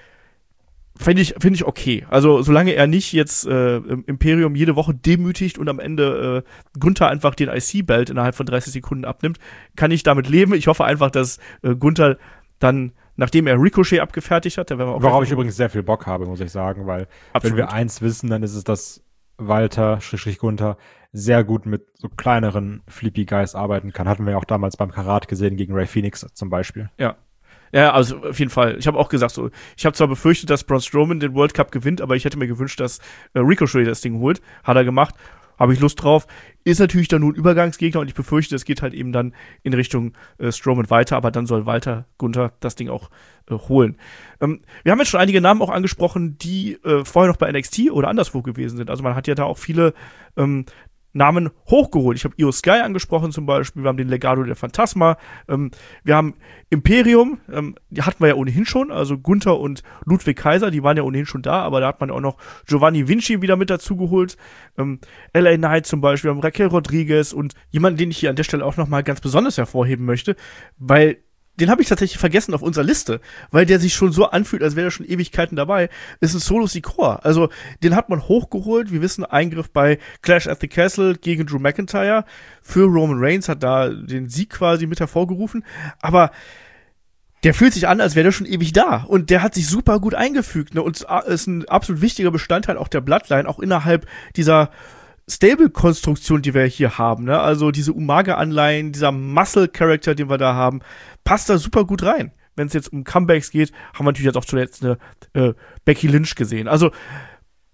finde ich, find ich okay. Also solange er nicht jetzt äh, im Imperium jede Woche demütigt und am Ende äh, Gunther einfach den I C-Belt innerhalb von dreißig Sekunden abnimmt, kann ich damit leben. Ich hoffe einfach, dass äh, Gunther dann, nachdem er Ricochet abgefertigt hat, da werden wir auch worauf ich übrigens sehr viel Bock habe, muss ich sagen, weil Absolut. Wenn wir eins wissen, dann ist es, dass Walter, Schrägstrich Gunther, sehr gut mit so kleineren Flippy Guys arbeiten kann. Hatten wir ja auch damals beim Karat gesehen, gegen Ray Phoenix zum Beispiel. Ja. Ja, also auf jeden Fall. Ich habe auch gesagt, so, ich habe zwar befürchtet, dass Braun Strowman den World Cup gewinnt, aber ich hätte mir gewünscht, dass äh, Ricochet das Ding holt. Hat er gemacht. Habe ich Lust drauf. Ist natürlich dann nur ein Übergangsgegner und ich befürchte, es geht halt eben dann in Richtung äh, Strowman weiter, aber dann soll Walter Gunther das Ding auch äh, holen. Ähm, wir haben jetzt schon einige Namen auch angesprochen, die äh, vorher noch bei N X T oder anderswo gewesen sind. Also man hat ja da auch viele ähm, Namen hochgeholt. Ich habe Io Sky angesprochen zum Beispiel, wir haben den Legado del Fantasma, ähm, wir haben Imperium, ähm, die hatten wir ja ohnehin schon, also Gunther und Ludwig Kaiser, die waren ja ohnehin schon da, aber da hat man auch noch Giovanni Vinci wieder mit dazu geholt, ähm, L A Knight zum Beispiel, wir haben Raquel Rodriguez und jemanden, den ich hier an der Stelle auch nochmal ganz besonders hervorheben möchte, weil den habe ich tatsächlich vergessen auf unserer Liste, weil der sich schon so anfühlt, als wäre er schon Ewigkeiten dabei, ist ein Solo Sikoa. Also, den hat man hochgeholt. Wir wissen, Eingriff bei Clash at the Castle gegen Drew McIntyre. Für Roman Reigns hat da den Sieg quasi mit hervorgerufen. Aber der fühlt sich an, als wäre der schon ewig da. Und der hat sich super gut eingefügt. Ne? Und ist ein absolut wichtiger Bestandteil auch der Bloodline, auch innerhalb dieser Stable-Konstruktion, die wir hier haben, ne? Also diese Umaga-Anleihen, dieser Muscle-Character, den wir da haben, passt da super gut rein. Wenn es jetzt um Comebacks geht, haben wir natürlich jetzt auch zuletzt eine äh, Becky Lynch gesehen. Also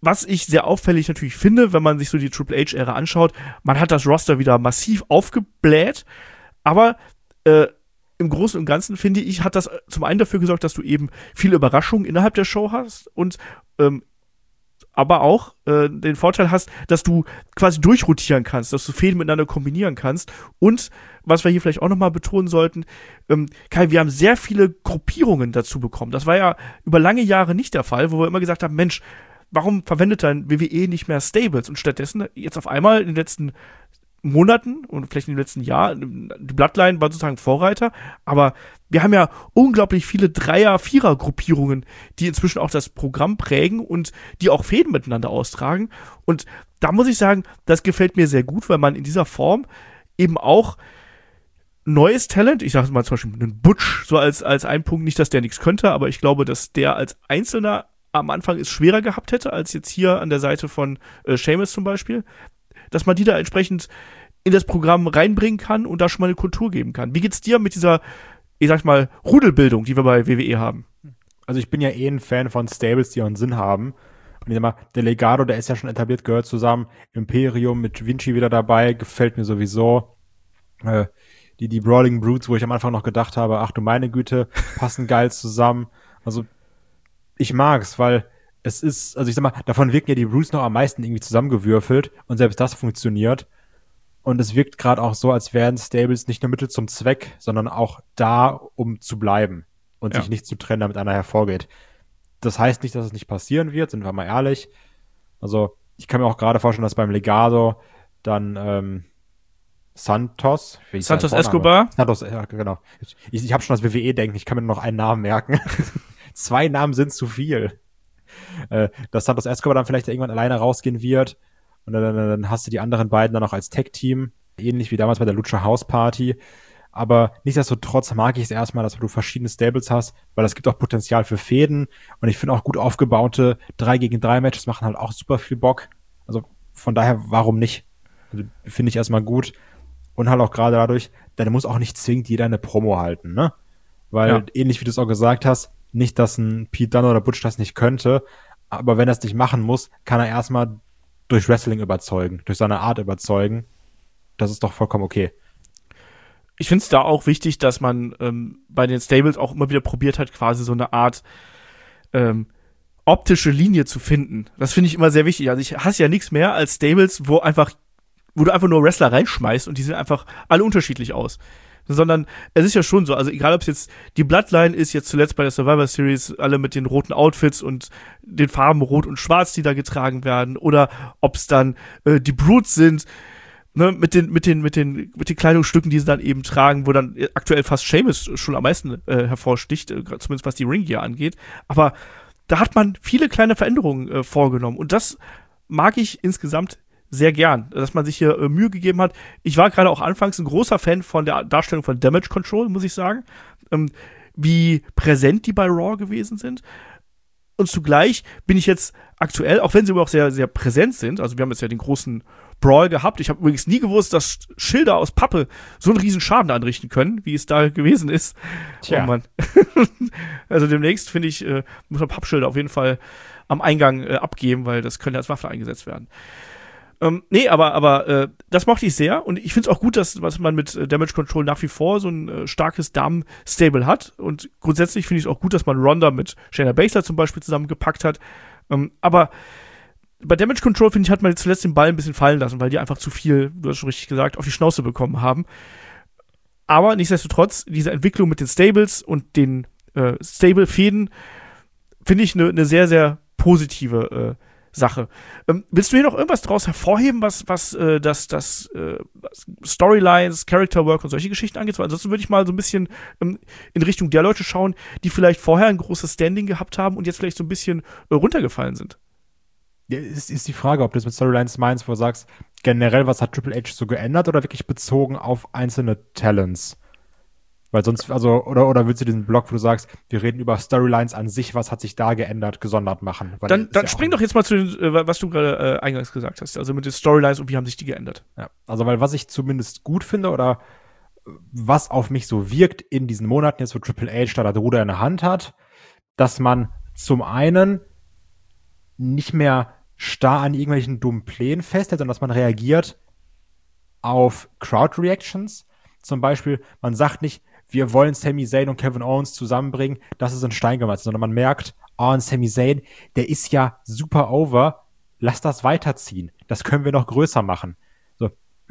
was ich sehr auffällig natürlich finde, wenn man sich so die Triple H-Ära anschaut, man hat das Roster wieder massiv aufgebläht, aber äh, im Großen und Ganzen, finde ich, hat das zum einen dafür gesorgt, dass du eben viele Überraschungen innerhalb der Show hast und ähm, aber auch äh, den Vorteil hast, dass du quasi durchrotieren kannst, dass du Fäden miteinander kombinieren kannst. Und was wir hier vielleicht auch nochmal betonen sollten, ähm, Kai, wir haben sehr viele Gruppierungen dazu bekommen. Das war ja über lange Jahre nicht der Fall, wo wir immer gesagt haben, Mensch, warum verwendet dann W W E nicht mehr Stables? Und stattdessen jetzt auf einmal in den letzten Monaten und vielleicht in den letzten Jahren, die Bloodline war sozusagen Vorreiter, aber wir haben ja unglaublich viele Dreier-, Vierer-Gruppierungen, die inzwischen auch das Programm prägen und die auch Fäden miteinander austragen. Und da muss ich sagen, das gefällt mir sehr gut, weil man in dieser Form eben auch neues Talent, ich sage mal zum Beispiel einen Butch, so als, als ein Punkt, nicht, dass der nichts könnte, aber ich glaube, dass der als Einzelner am Anfang es schwerer gehabt hätte, als jetzt hier an der Seite von äh, Sheamus zum Beispiel, dass man die da entsprechend in das Programm reinbringen kann und da schon mal eine Kultur geben kann. Wie geht's dir mit dieser, ich sag mal, Rudelbildung, die wir bei W W E haben? Also ich bin ja eh ein Fan von Stables, die auch einen Sinn haben. Und ich sag mal, der Legado, der ist ja schon etabliert, gehört zusammen. Imperium mit Vinci wieder dabei, gefällt mir sowieso. Äh, die, die Brawling Brutes, wo ich am Anfang noch gedacht habe, ach du meine Güte, passen geil zusammen. Also ich mag's, weil es ist, also ich sag mal, davon wirken ja die Brutes noch am meisten irgendwie zusammengewürfelt und selbst das funktioniert. Und es wirkt gerade auch so, als wären Stables nicht nur Mittel zum Zweck, sondern auch da, um zu bleiben und ja. sich nicht zu trennen, damit einer hervorgeht. Das heißt nicht, dass es nicht passieren wird, sind wir mal ehrlich. Also ich kann mir auch gerade vorstellen, dass beim Legado dann ähm, Santos, wie hieß Santos der Vorname? Escobar. Santos, ja, genau. Ich, ich habe schon das W W E-Denken, ich kann mir nur noch einen Namen merken. Zwei Namen sind zu viel. Äh, dass Santos Escobar dann vielleicht irgendwann alleine rausgehen wird. Und dann, dann, dann hast du die anderen beiden dann noch als Tag-Team, ähnlich wie damals bei der Lucha House Party. Aber nichtsdestotrotz mag ich es erstmal, dass du verschiedene Stables hast, weil das gibt auch Potenzial für Fäden. Und ich finde auch gut aufgebaute drei gegen drei Matches machen halt auch super viel Bock. Also von daher, warum nicht? Also, finde ich erstmal gut. Und halt auch gerade dadurch, dann muss auch nicht zwingend jeder eine Promo halten, ne? Weil Ja. ähnlich wie du es auch gesagt hast, nicht, dass ein Pete Dunne oder Butch das nicht könnte, aber wenn er es nicht machen muss, kann er erstmal durch Wrestling überzeugen, durch seine Art überzeugen. Das ist doch vollkommen okay. Ich finde es da auch wichtig, dass man ähm, bei den Stables auch immer wieder probiert hat, quasi so eine Art ähm, optische Linie zu finden. Das finde ich immer sehr wichtig. Also ich hasse ja nichts mehr als Stables, wo einfach, wo du einfach nur Wrestler reinschmeißt und die sehen einfach alle unterschiedlich aus. Sondern es ist ja schon so, also egal ob es jetzt die Bloodline ist, jetzt zuletzt bei der Survivor Series, alle mit den roten Outfits und den Farben Rot und Schwarz, die da getragen werden, oder ob es dann äh, die Brutes sind, ne, mit den, mit den, mit den, mit den Kleidungsstücken, die sie dann eben tragen, wo dann aktuell fast Sheamus schon am meisten äh, hervorsticht, äh, zumindest was die Ringgear angeht. Aber da hat man viele kleine Veränderungen äh, vorgenommen und das mag ich insgesamt sehr gern, dass man sich hier äh, Mühe gegeben hat. Ich war gerade auch anfangs ein großer Fan von der Darstellung von Damage Control, muss ich sagen. Ähm, wie präsent die bei Raw gewesen sind. Und zugleich bin ich jetzt aktuell, auch wenn sie auch sehr, sehr präsent sind, also wir haben jetzt ja den großen Brawl gehabt. Ich habe übrigens nie gewusst, dass Schilder aus Pappe so einen riesen Schaden anrichten können, wie es da gewesen ist. Tja. Oh Mann. Also demnächst, finde ich, äh, muss man Pappschilder auf jeden Fall am Eingang äh, abgeben, weil das könnte als Waffe eingesetzt werden. Ähm, nee, aber, aber äh, das mochte ich sehr und ich finde es auch gut, dass was man mit äh, Damage Control nach wie vor so ein äh, starkes Damen-Stable hat und grundsätzlich finde ich es auch gut, dass man Ronda mit Shayna Baszler zum Beispiel zusammengepackt hat. Ähm, aber bei Damage Control, finde ich, hat man zuletzt den Ball ein bisschen fallen lassen, weil die einfach zu viel, du hast schon richtig gesagt, auf die Schnauze bekommen haben. Aber nichtsdestotrotz, diese Entwicklung mit den Stables und den äh, Stable-Fäden finde ich eine ne sehr, sehr positive äh, Sache. Ähm, willst du hier noch irgendwas draus hervorheben, was, was äh, das, das äh, Storylines, Character Work und solche Geschichten angeht? Weil ansonsten würde ich mal so ein bisschen ähm, in Richtung der Leute schauen, die vielleicht vorher ein großes Standing gehabt haben und jetzt vielleicht so ein bisschen äh, runtergefallen sind. Ja, ist, ist die Frage, ob du das mit Storylines meinst, wo du sagst, generell, was hat Triple H so geändert oder wirklich bezogen auf einzelne Talents? Weil sonst, also, oder, oder willst du diesen Blog, wo du sagst, wir reden über Storylines an sich, was hat sich da geändert, gesondert machen? Weil Dann, dann ja spring doch jetzt mal zu den, äh, was du gerade äh, eingangs gesagt hast, also mit den Storylines und wie haben sich die geändert? Ja, also, weil was ich zumindest gut finde oder was auf mich so wirkt in diesen Monaten jetzt, wo Triple H da das Ruder in der Hand hat, dass man zum einen nicht mehr starr an irgendwelchen dummen Plänen festhält, sondern dass man reagiert auf Crowd-Reactions. Zum Beispiel, man sagt nicht, wir wollen Sami Zayn und Kevin Owens zusammenbringen, das ist in Stein gemeißelt, sondern man merkt, oh, und Sami Zayn, der ist ja super over, lass das weiterziehen, das können wir noch größer machen. So,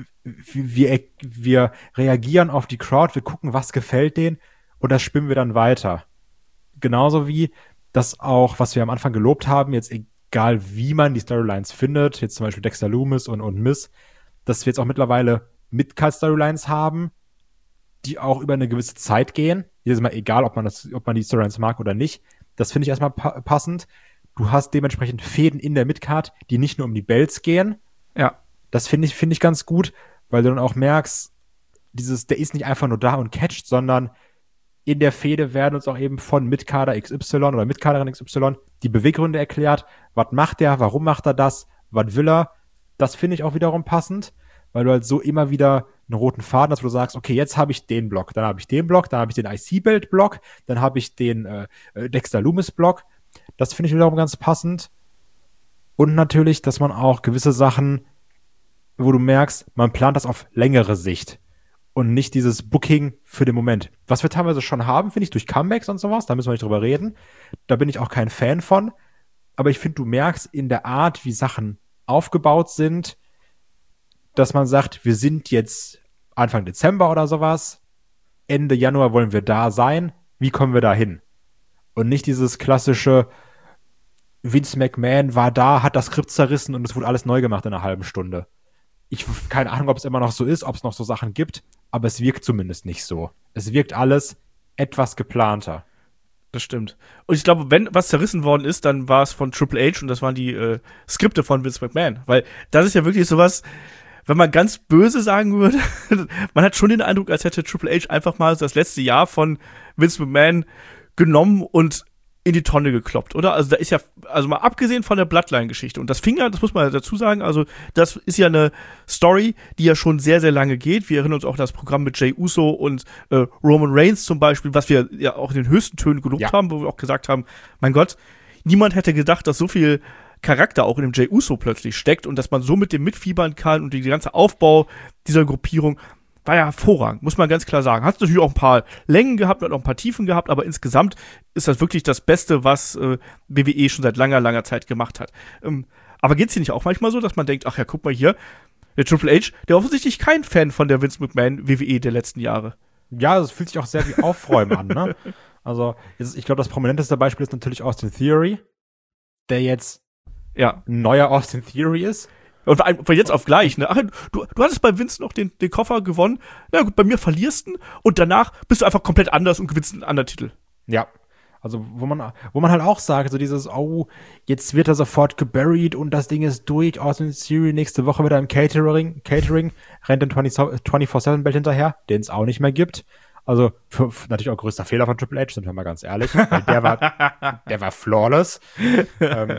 wir, wir reagieren auf die Crowd, wir gucken, was gefällt denen und das spinnen wir dann weiter. Genauso wie das auch, was wir am Anfang gelobt haben, jetzt egal wie man die Storylines findet, jetzt zum Beispiel Dexter Lumis und, und Miz, dass wir jetzt auch mittlerweile Mid-Card-Storylines haben, die auch über eine gewisse Zeit gehen. Jedes Mal egal, ob man das, ob man die Storylines mag oder nicht. Das finde ich erstmal pa- passend. Du hast dementsprechend Fäden in der Midcard, die nicht nur um die Belts gehen. Ja. Das finde ich, finde ich ganz gut, weil du dann auch merkst, dieses, der ist nicht einfach nur da und catcht, sondern in der Fehde werden uns auch eben von Midcarder X Y oder Midcarderin X Y die Beweggründe erklärt. Was macht der? Warum macht er das? Was will er? Das finde ich auch wiederum passend, weil du halt so immer wieder einen roten Faden hast, wo du sagst, okay, jetzt habe ich den Block, dann habe ich den Block, dann habe ich den I C-Belt-Block, dann habe ich den äh, Dexter Lumis-Block. Das finde ich wiederum ganz passend. Und natürlich, dass man auch gewisse Sachen, wo du merkst, man plant das auf längere Sicht und nicht dieses Booking für den Moment. Was wir teilweise schon haben, finde ich, durch Comebacks und sowas, da müssen wir nicht drüber reden. Da bin ich auch kein Fan von. Aber ich finde, du merkst in der Art, wie Sachen aufgebaut sind, dass man sagt, wir sind jetzt Anfang Dezember oder sowas, Ende Januar wollen wir da sein, wie kommen wir da hin? Und nicht dieses klassische, Vince McMahon war da, hat das Skript zerrissen und es wurde alles neu gemacht in einer halben Stunde. Ich keine Ahnung, ob es immer noch so ist, ob es noch so Sachen gibt, aber es wirkt zumindest nicht so. Es wirkt alles etwas geplanter. Das stimmt. Und ich glaube, wenn was zerrissen worden ist, dann war es von Triple H und das waren die äh, Skripte von Vince McMahon. Weil das ist ja wirklich sowas, wenn man ganz böse sagen würde, man hat schon den Eindruck, als hätte Triple H einfach mal das letzte Jahr von Vince McMahon genommen und in die Tonne gekloppt, oder? Also da ist ja, also mal abgesehen von der Bloodline-Geschichte, und das fing ja, das muss man dazu sagen, also das ist ja eine Story, die ja schon sehr, sehr lange geht. Wir erinnern uns auch an das Programm mit Jey Uso und äh, Roman Reigns zum Beispiel, was wir ja auch in den höchsten Tönen gelobt Ja. haben, wo wir auch gesagt haben, mein Gott, niemand hätte gedacht, dass so viel Charakter auch in dem Jey Uso plötzlich steckt und dass man so mit dem mitfiebern kann und die ganze Aufbau dieser Gruppierung war ja hervorragend, muss man ganz klar sagen. Hat natürlich auch ein paar Längen gehabt, hat auch ein paar Tiefen gehabt, aber insgesamt ist das wirklich das Beste, was äh, B W E schon seit langer, langer Zeit gemacht hat. Ähm, aber geht's hier nicht auch manchmal so, dass man denkt, ach ja, guck mal hier, der Triple H, der offensichtlich kein Fan von der Vince McMahon W W E der letzten Jahre. Ja, es fühlt sich auch sehr wie Aufräumen an, ne? Also, jetzt, ich glaube, das prominenteste Beispiel ist natürlich Austin Theory, der jetzt Ja. ein neuer Austin Theory ist. Und von jetzt auf gleich, ne? Ach, du, du hattest bei Vince noch den, den Koffer gewonnen. Na gut, bei mir verlierst du und danach bist du einfach komplett anders und gewinnst einen anderen Titel. Ja. Also, wo man, wo man halt auch sagt, so dieses, oh, jetzt wird er sofort geburied und das Ding ist durch, Austin Theory nächste Woche wieder im Catering, Catering, rennt den vierundzwanzig sieben Belt hinterher, den es auch nicht mehr gibt. Also, für, für natürlich auch größter Fehler von Triple H, sind wir mal ganz ehrlich. Weil der war, der war flawless. ähm,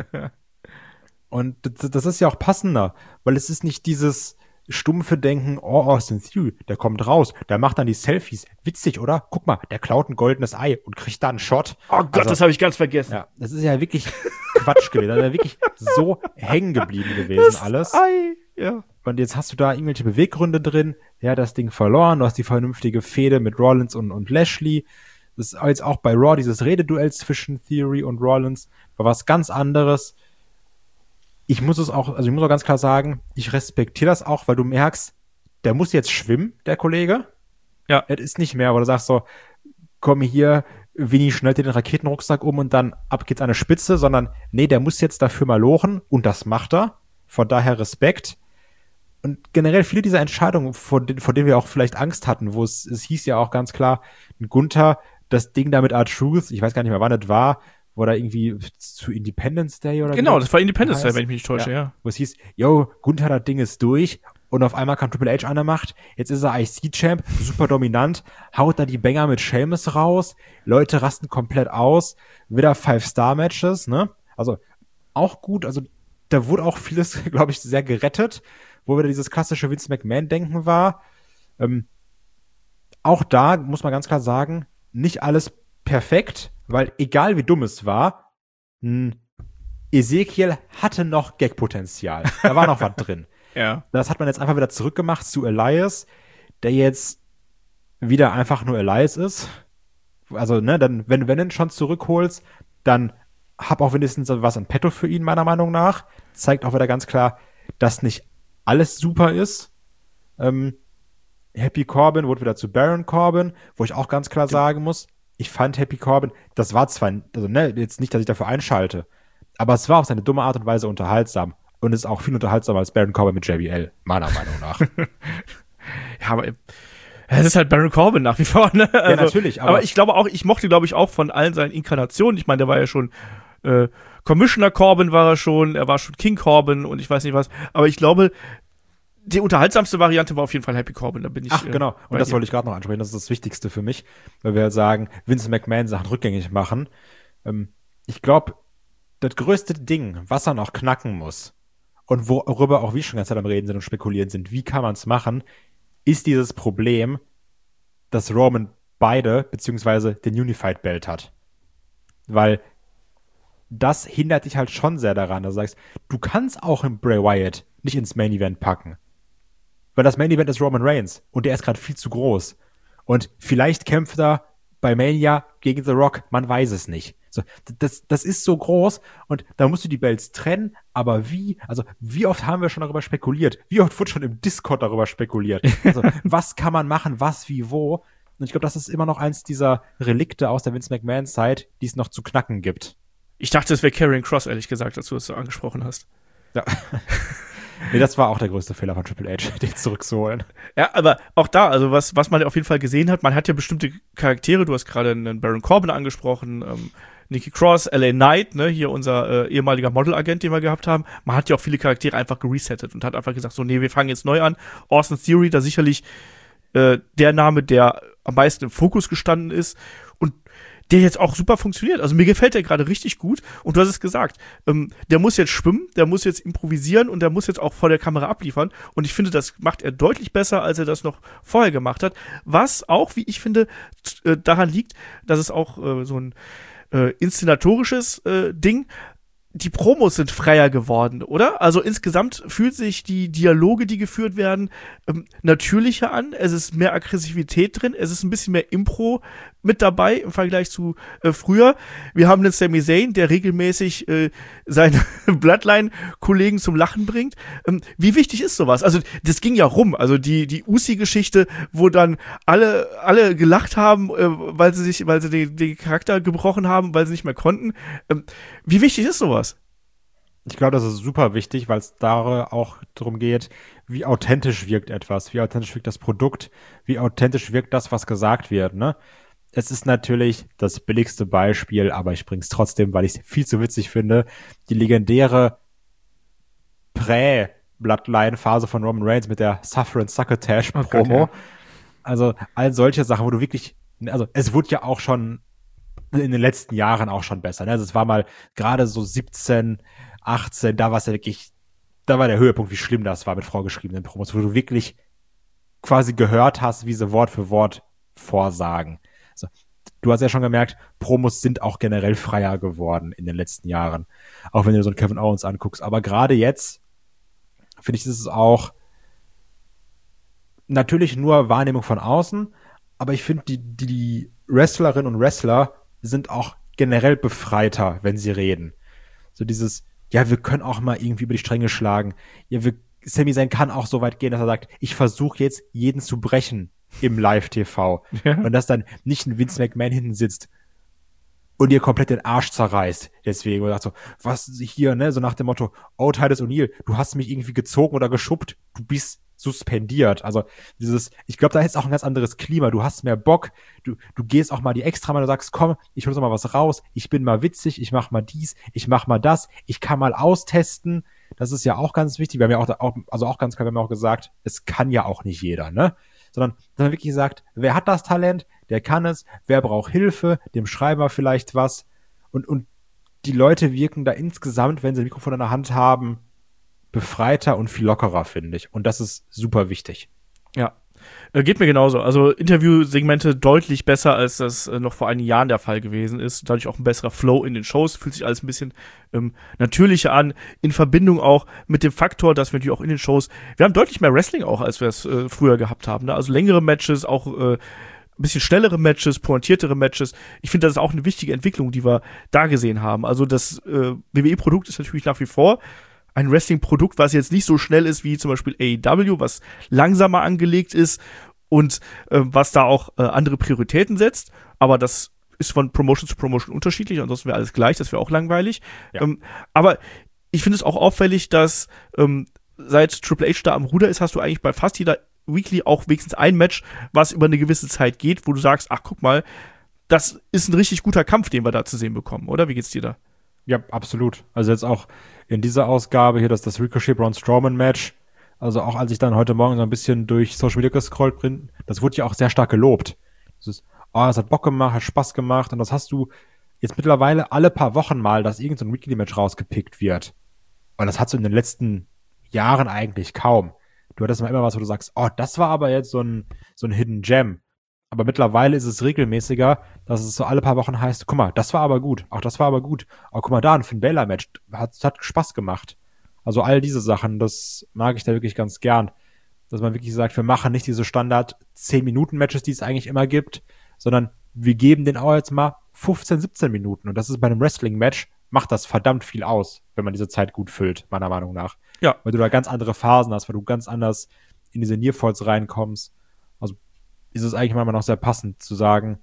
Und das, das ist ja auch passender, weil es ist nicht dieses stumpfe Denken, oh, Austin Theory, der kommt raus, der macht dann die Selfies. Witzig, oder? Guck mal, der klaut ein goldenes Ei und kriegt da einen Shot. Oh Gott, Also, das habe ich ganz vergessen. ja, das ist ja wirklich Quatsch gewesen. Das ist ja wirklich so hängen geblieben gewesen alles. Ei, ja. Und jetzt hast du da irgendwelche Beweggründe drin. Ja, das Ding verloren, du hast die vernünftige Fehde mit Rollins und, und Lashley. Das ist jetzt auch bei Raw, dieses Rededuell zwischen Theory und Rollins, war was ganz anderes. Ich muss es auch, also ich muss auch ganz klar sagen, ich respektiere das auch, weil du merkst, der muss jetzt schwimmen, der Kollege. Ja. Es ist nicht mehr, wo du sagst so, komm hier, Vinny schnellt dir den Raketenrucksack um und dann ab geht's an eine Spitze, sondern nee, der muss jetzt dafür mal lochen und das macht er. Von daher Respekt. Und generell viele dieser Entscheidungen, vor, den, vor denen wir auch vielleicht Angst hatten, wo es, es hieß ja auch ganz klar, Gunther, das Ding da mit R-Truth, ich weiß gar nicht mehr, wann das war, wo da irgendwie zu Independence Day oder Genau, wie das war Independence Day, heißt. wenn ich mich nicht täusche, ja. Wo es hieß, yo, Gunther, das Ding ist durch und auf einmal kam Triple H an der Macht, jetzt ist er I C-Champ, super dominant, haut da die Banger mit Sheamus raus, Leute rasten komplett aus, wieder Five-Star-Matches, ne? Also auch gut, also da wurde auch vieles, glaube ich, sehr gerettet, wo wieder dieses klassische Vince McMahon-Denken war. Ähm, auch da muss man ganz klar sagen, nicht alles perfekt, weil egal wie dumm es war, ein Ezekiel hatte noch Gag-Potenzial. Da war noch was drin. Ja. Das hat man jetzt einfach wieder zurückgemacht zu Elias, der jetzt wieder einfach nur Elias ist. Also, ne, dann, wenn, wenn du ihn schon zurückholst, dann hab auch wenigstens was in petto für ihn, meiner Meinung nach. Zeigt auch wieder ganz klar, dass nicht alles super ist. Ähm, Happy Corbin wurde wieder zu Baron Corbin, wo ich auch ganz klar sagen muss, ich fand Happy Corbin, das war zwar, also ne, jetzt nicht, dass ich dafür einschalte, aber es war auf seine dumme Art und Weise unterhaltsam und ist auch viel unterhaltsamer als Baron Corbin mit J B L, meiner Meinung nach. Ja, aber es ist halt Baron Corbin nach wie vor, ne? Also, ja, natürlich. Aber, aber ich glaube auch, ich mochte, glaube ich, auch von allen seinen Inkarnationen. Ich meine, der war ja schon äh, Commissioner Corbin war er schon, er war schon King Corbin und ich weiß nicht was. Aber ich glaube, die unterhaltsamste Variante war auf jeden Fall Happy Corbin. Da bin ich. Ach, genau. Und das wollte ich gerade noch ansprechen. Das ist das Wichtigste für mich, weil wir sagen, Vince McMahon Sachen rückgängig machen. Ähm, ich glaube, das größte Ding, was er noch knacken muss und worüber auch wir schon ganz Zeit am Reden sind und spekulieren sind, wie kann man es machen, ist dieses Problem, dass Roman beide, beziehungsweise den Unified Belt hat. Weil das hindert dich halt schon sehr daran, dass du sagst, du kannst auch einen Bray Wyatt nicht ins Main Event packen. Weil das Main Event ist Roman Reigns und der ist gerade viel zu groß. Und vielleicht kämpft er bei Mania gegen The Rock, man weiß es nicht. So, das, das ist so groß und da musst du die Belts trennen, aber wie? Also wie oft haben wir schon darüber spekuliert? Wie oft wird schon im Discord darüber spekuliert? Also was kann man machen, was, wie, wo? Und ich glaube, das ist immer noch eins dieser Relikte aus der Vince McMahon-Zeit, die es noch zu knacken gibt. Ich dachte, es wäre Karrion Kross, ehrlich gesagt, als du das so angesprochen hast. Ja. Nee, das war auch der größte Fehler von Triple H, den zurückzuholen. Ja, aber auch da, also was, was man auf jeden Fall gesehen hat, man hat ja bestimmte Charaktere, du hast gerade einen Baron Corbin angesprochen, ähm, Nikki Cross, L A Knight, ne, hier unser äh, ehemaliger Modelagent, den wir gehabt haben. Man hat ja auch viele Charaktere einfach geresettet und hat einfach gesagt, so, nee, wir fangen jetzt neu an. Austin Theory, da sicherlich äh, der Name, der am meisten im Fokus gestanden ist und der jetzt auch super funktioniert. Also mir gefällt der gerade richtig gut. Und du hast es gesagt, ähm, der muss jetzt schwimmen, der muss jetzt improvisieren und der muss jetzt auch vor der Kamera abliefern. Und ich finde, das macht er deutlich besser, als er das noch vorher gemacht hat. Was auch, wie ich finde, t- äh, daran liegt, dass es auch äh, so ein äh, inszenatorisches äh, Ding. Die Promos sind freier geworden, oder? Also insgesamt fühlt sich die Dialoge, die geführt werden, ähm, natürlicher an. Es ist mehr Aggressivität drin. Es ist ein bisschen mehr Impro mit dabei im Vergleich zu äh, früher. Wir haben den Sami Zayn, der regelmäßig äh, seine Bloodline-Kollegen zum Lachen bringt. Ähm, wie wichtig ist sowas? Also das ging ja rum. Also die die Usi-Geschichte, wo dann alle alle gelacht haben, äh, weil sie sich, weil sie den, den Charakter gebrochen haben, weil sie nicht mehr konnten. Ähm, wie wichtig ist sowas? Ich glaube, das ist super wichtig, weil es da auch darum geht, wie authentisch wirkt etwas, wie authentisch wirkt das Produkt, wie authentisch wirkt das, was gesagt wird, ne? Es ist natürlich das billigste Beispiel, aber ich bring's trotzdem, weil ich es viel zu witzig finde, die legendäre Prä-Bloodline-Phase von Roman Reigns mit der Suffer and Succotash-Promo. Okay, ja. Also all solche Sachen, wo du wirklich, also es wurde ja auch schon in den letzten Jahren auch schon besser, ne? Also es war mal gerade so siebzehn, achtzehn, da war es ja wirklich, da war der Höhepunkt, wie schlimm das war mit vorgeschriebenen Promos, wo du wirklich quasi gehört hast, wie sie Wort für Wort vorsagen. Also, du hast ja schon gemerkt, Promos sind auch generell freier geworden in den letzten Jahren. Auch wenn du so einen Kevin Owens anguckst. Aber gerade jetzt, finde ich, ist es auch natürlich nur Wahrnehmung von außen, aber ich finde, die, die, die Wrestlerinnen und Wrestler sind auch generell befreiter, wenn sie reden. So dieses, ja, wir können auch mal irgendwie über die Stränge schlagen. Ja, wir, Sami Zayn kann auch so weit gehen, dass er sagt, ich versuche jetzt, jeden zu brechen im Live-T V. Ja. Und dass dann nicht ein Vince McMahon hinten sitzt und ihr komplett den Arsch zerreißt. Deswegen, und sagt so, was hier, ne, so nach dem Motto, oh, Titus O'Neil, du hast mich irgendwie gezogen oder geschubbt, du bist suspendiert. Also dieses, ich glaube, da ist auch ein ganz anderes Klima. Du hast mehr Bock, du, du gehst auch mal die extra mal, du sagst, komm, ich hol so mal was raus, ich bin mal witzig, ich mach mal dies, ich mach mal das, ich kann mal austesten. Das ist ja auch ganz wichtig. Wir haben ja auch, auch also auch ganz klar, wir haben auch gesagt, es kann ja auch nicht jeder, ne? Sondern, sondern wirklich sagt, wer hat das Talent, der kann es, wer braucht Hilfe, dem schreiben wir vielleicht was. Und, und die Leute wirken da insgesamt, wenn sie ein Mikrofon in der Hand haben, befreiter und viel lockerer, finde ich. Und das ist super wichtig. Ja. Äh, geht mir genauso. Also Interviewsegmente deutlich besser, als das äh, noch vor einigen Jahren der Fall gewesen ist. Dadurch auch ein besserer Flow in den Shows. Fühlt sich alles ein bisschen ähm, natürlicher an. In Verbindung auch mit dem Faktor, dass wir natürlich auch in den Shows, wir haben deutlich mehr Wrestling auch, als wir es äh, früher gehabt haben. Ne? Also längere Matches, auch äh, ein bisschen schnellere Matches, pointiertere Matches. Ich finde, das ist auch eine wichtige Entwicklung, die wir da gesehen haben. Also das äh, W W E-Produkt ist natürlich nach wie vor ein Wrestling-Produkt, was jetzt nicht so schnell ist wie zum Beispiel A E W, was langsamer angelegt ist und äh, was da auch äh, andere Prioritäten setzt. Aber das ist von Promotion zu Promotion unterschiedlich, ansonsten wäre alles gleich, das wäre auch langweilig. Ja. Ähm, aber ich finde es auch auffällig, dass ähm, seit Triple H da am Ruder ist, hast du eigentlich bei fast jeder Weekly auch wenigstens ein Match, was über eine gewisse Zeit geht, wo du sagst, ach guck mal, das ist ein richtig guter Kampf, den wir da zu sehen bekommen, oder? Wie geht's dir da? Ja, absolut. Also jetzt auch in dieser Ausgabe hier, das das Ricochet-Braun-Strowman-Match, also auch als ich dann heute Morgen so ein bisschen durch Social Media gescrollt bin, das wurde ja auch sehr stark gelobt. Das ist, oh, es hat Bock gemacht, hat Spaß gemacht und das hast du jetzt mittlerweile alle paar Wochen mal, dass irgendein so Weekly-Match rausgepickt wird. Und das hast du in den letzten Jahren eigentlich kaum. Du hattest mal immer was, wo du sagst, oh, das war aber jetzt so ein, so ein Hidden Gem. Aber mittlerweile ist es regelmäßiger, dass es so alle paar Wochen heißt, guck mal, das war aber gut, auch das war aber gut. Auch guck mal da, ein Finn Balor-Match, hat, hat Spaß gemacht. Also all diese Sachen, das mag ich da wirklich ganz gern. Dass man wirklich sagt, wir machen nicht diese Standard zehn Minuten Matches, die es eigentlich immer gibt, sondern wir geben den auch jetzt mal fünfzehn, siebzehn Minuten. Und das ist bei einem Wrestling-Match, macht das verdammt viel aus, wenn man diese Zeit gut füllt, meiner Meinung nach. Ja. Weil du da ganz andere Phasen hast, weil du ganz anders in diese Nearfalls reinkommst. Also ist es eigentlich manchmal noch sehr passend zu sagen,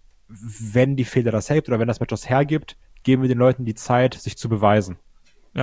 wenn die Fehler das hilft oder wenn das Match das hergibt, geben wir den Leuten die Zeit, sich zu beweisen. Ja.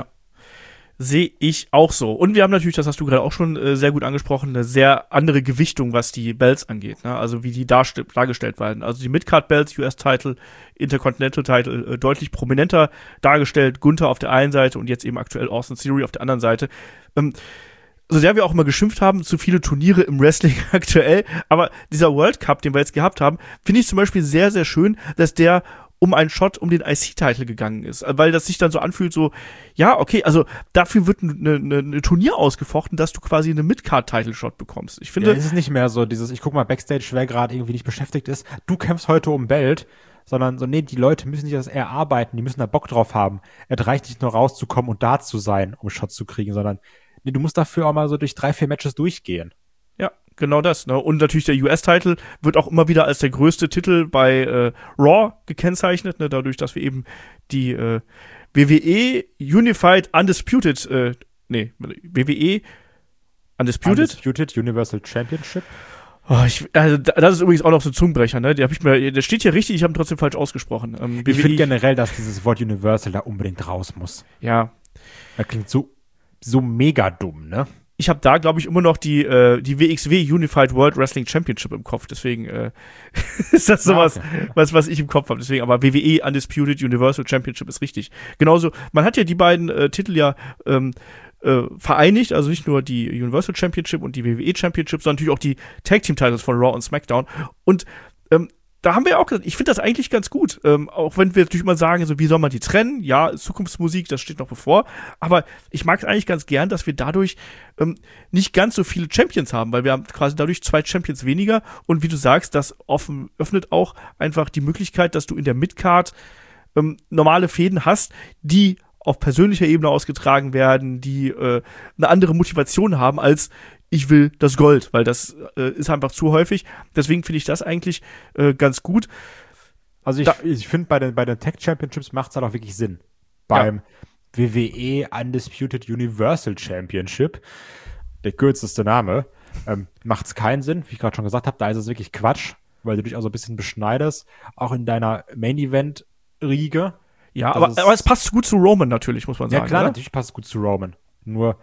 Sehe ich auch so. Und wir haben natürlich, das hast du gerade auch schon äh, sehr gut angesprochen, eine sehr andere Gewichtung, was die Belts angeht. Ne? Also wie die darst- dargestellt werden. Also die Midcard-Belts, U S-Title, Intercontinental-Title äh, deutlich prominenter dargestellt. Gunther auf der einen Seite und jetzt eben aktuell Austin Theory auf der anderen Seite. Ähm, so sehr wir auch immer geschimpft haben, zu viele Turniere im Wrestling aktuell, aber dieser World Cup, den wir jetzt gehabt haben, finde ich zum Beispiel sehr, sehr schön, dass der um einen Shot um den I C-Title gegangen ist, weil das sich dann so anfühlt, so, ja, okay, also dafür wird eine, eine, eine Turnier ausgefochten, dass du quasi eine Mid-Card-Title-Shot bekommst. Ich finde, ja, es ist nicht mehr so dieses, ich guck mal Backstage, wer gerade irgendwie nicht beschäftigt ist, du kämpfst heute um Belt, sondern so, nee, die Leute müssen nicht das erarbeiten, die müssen da Bock drauf haben. Es reicht nicht nur rauszukommen und da zu sein, um Shots zu kriegen, sondern nee, du musst dafür auch mal so durch drei, vier Matches durchgehen. Ja, genau das. Ne? Und natürlich der U S-Title wird auch immer wieder als der größte Titel bei äh, Raw gekennzeichnet, ne? Dadurch, dass wir eben die äh, W W E Unified Undisputed, äh, nee, W W E Undisputed? Undisputed Universal Championship. Oh, ich, also das ist übrigens auch noch so ein Zungenbrecher, ne? Der, hab ich mir, der steht hier richtig, ich habe ihn trotzdem falsch ausgesprochen. Ähm, ich finde generell, dass dieses Wort Universal da unbedingt raus muss. Ja. Das klingt so, so mega dumm, ne? Ich habe da, glaube ich, immer noch die äh, die W X W Unified World Wrestling Championship im Kopf. Deswegen äh, ist das sowas, ah, okay. was, was ich im Kopf habe. Deswegen, aber W W E Undisputed Universal Championship ist richtig. Genauso, man hat ja die beiden äh, Titel ja ähm, äh, vereinigt, also nicht nur die Universal Championship und die W W E Championship, sondern natürlich auch die Tag Team Titles von Raw und SmackDown. Und ähm, da haben wir ja auch gesagt, ich finde das eigentlich ganz gut. Ähm, auch wenn wir natürlich mal sagen, so, wie soll man die trennen? Ja, Zukunftsmusik, das steht noch bevor. Aber ich mag es eigentlich ganz gern, dass wir dadurch ähm, nicht ganz so viele Champions haben, weil wir haben quasi dadurch zwei Champions weniger. Und wie du sagst, das offen, öffnet auch einfach die Möglichkeit, dass du in der Midcard ähm, normale Fäden hast, die auf persönlicher Ebene ausgetragen werden, die äh, eine andere Motivation haben als ich will das Gold, weil das äh, ist einfach zu häufig. Deswegen finde ich das eigentlich äh, ganz gut. Also ich, ich finde, bei den, bei den Tag Championships macht es halt auch wirklich Sinn. Beim ja. W W E Undisputed Universal Championship, der kürzeste Name, ähm, macht es keinen Sinn. Wie ich gerade schon gesagt habe, da ist es wirklich Quatsch, weil du dich auch so ein bisschen beschneidest, auch in deiner Main-Event-Riege. Ja, aber, aber es passt gut zu Roman natürlich, muss man sagen. Ja klar, oder? Natürlich passt es gut zu Roman. Nur,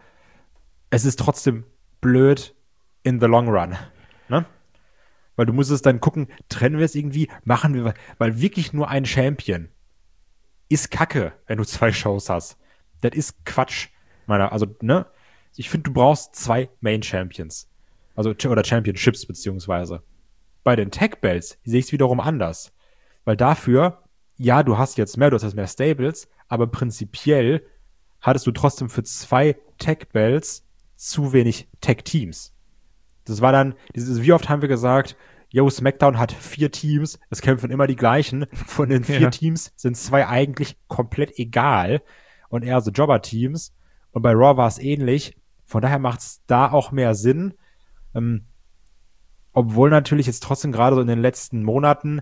es ist trotzdem blöd in the long run, ne? Weil du musst es dann gucken, trennen wir es irgendwie, machen wir, weil wirklich nur ein Champion ist Kacke, wenn du zwei Shows hast. Das ist Quatsch, meiner, also, ne? Ich finde, du brauchst zwei Main Champions. Also, oder Championships, beziehungsweise. Bei den Tag Belts sehe ich es wiederum anders. Weil dafür, ja, du hast jetzt mehr, du hast jetzt mehr Stables, aber prinzipiell hattest du trotzdem für zwei Tag Belts zu wenig Tag-Teams. Das war dann, dieses, wie oft haben wir gesagt, yo, SmackDown hat vier Teams, es kämpfen immer die gleichen. Von den vier Ja. Teams sind zwei eigentlich komplett egal und eher so Jobber-Teams. Und bei Raw war es ähnlich. Von daher macht es da auch mehr Sinn. Ähm, obwohl natürlich jetzt trotzdem gerade so in den letzten Monaten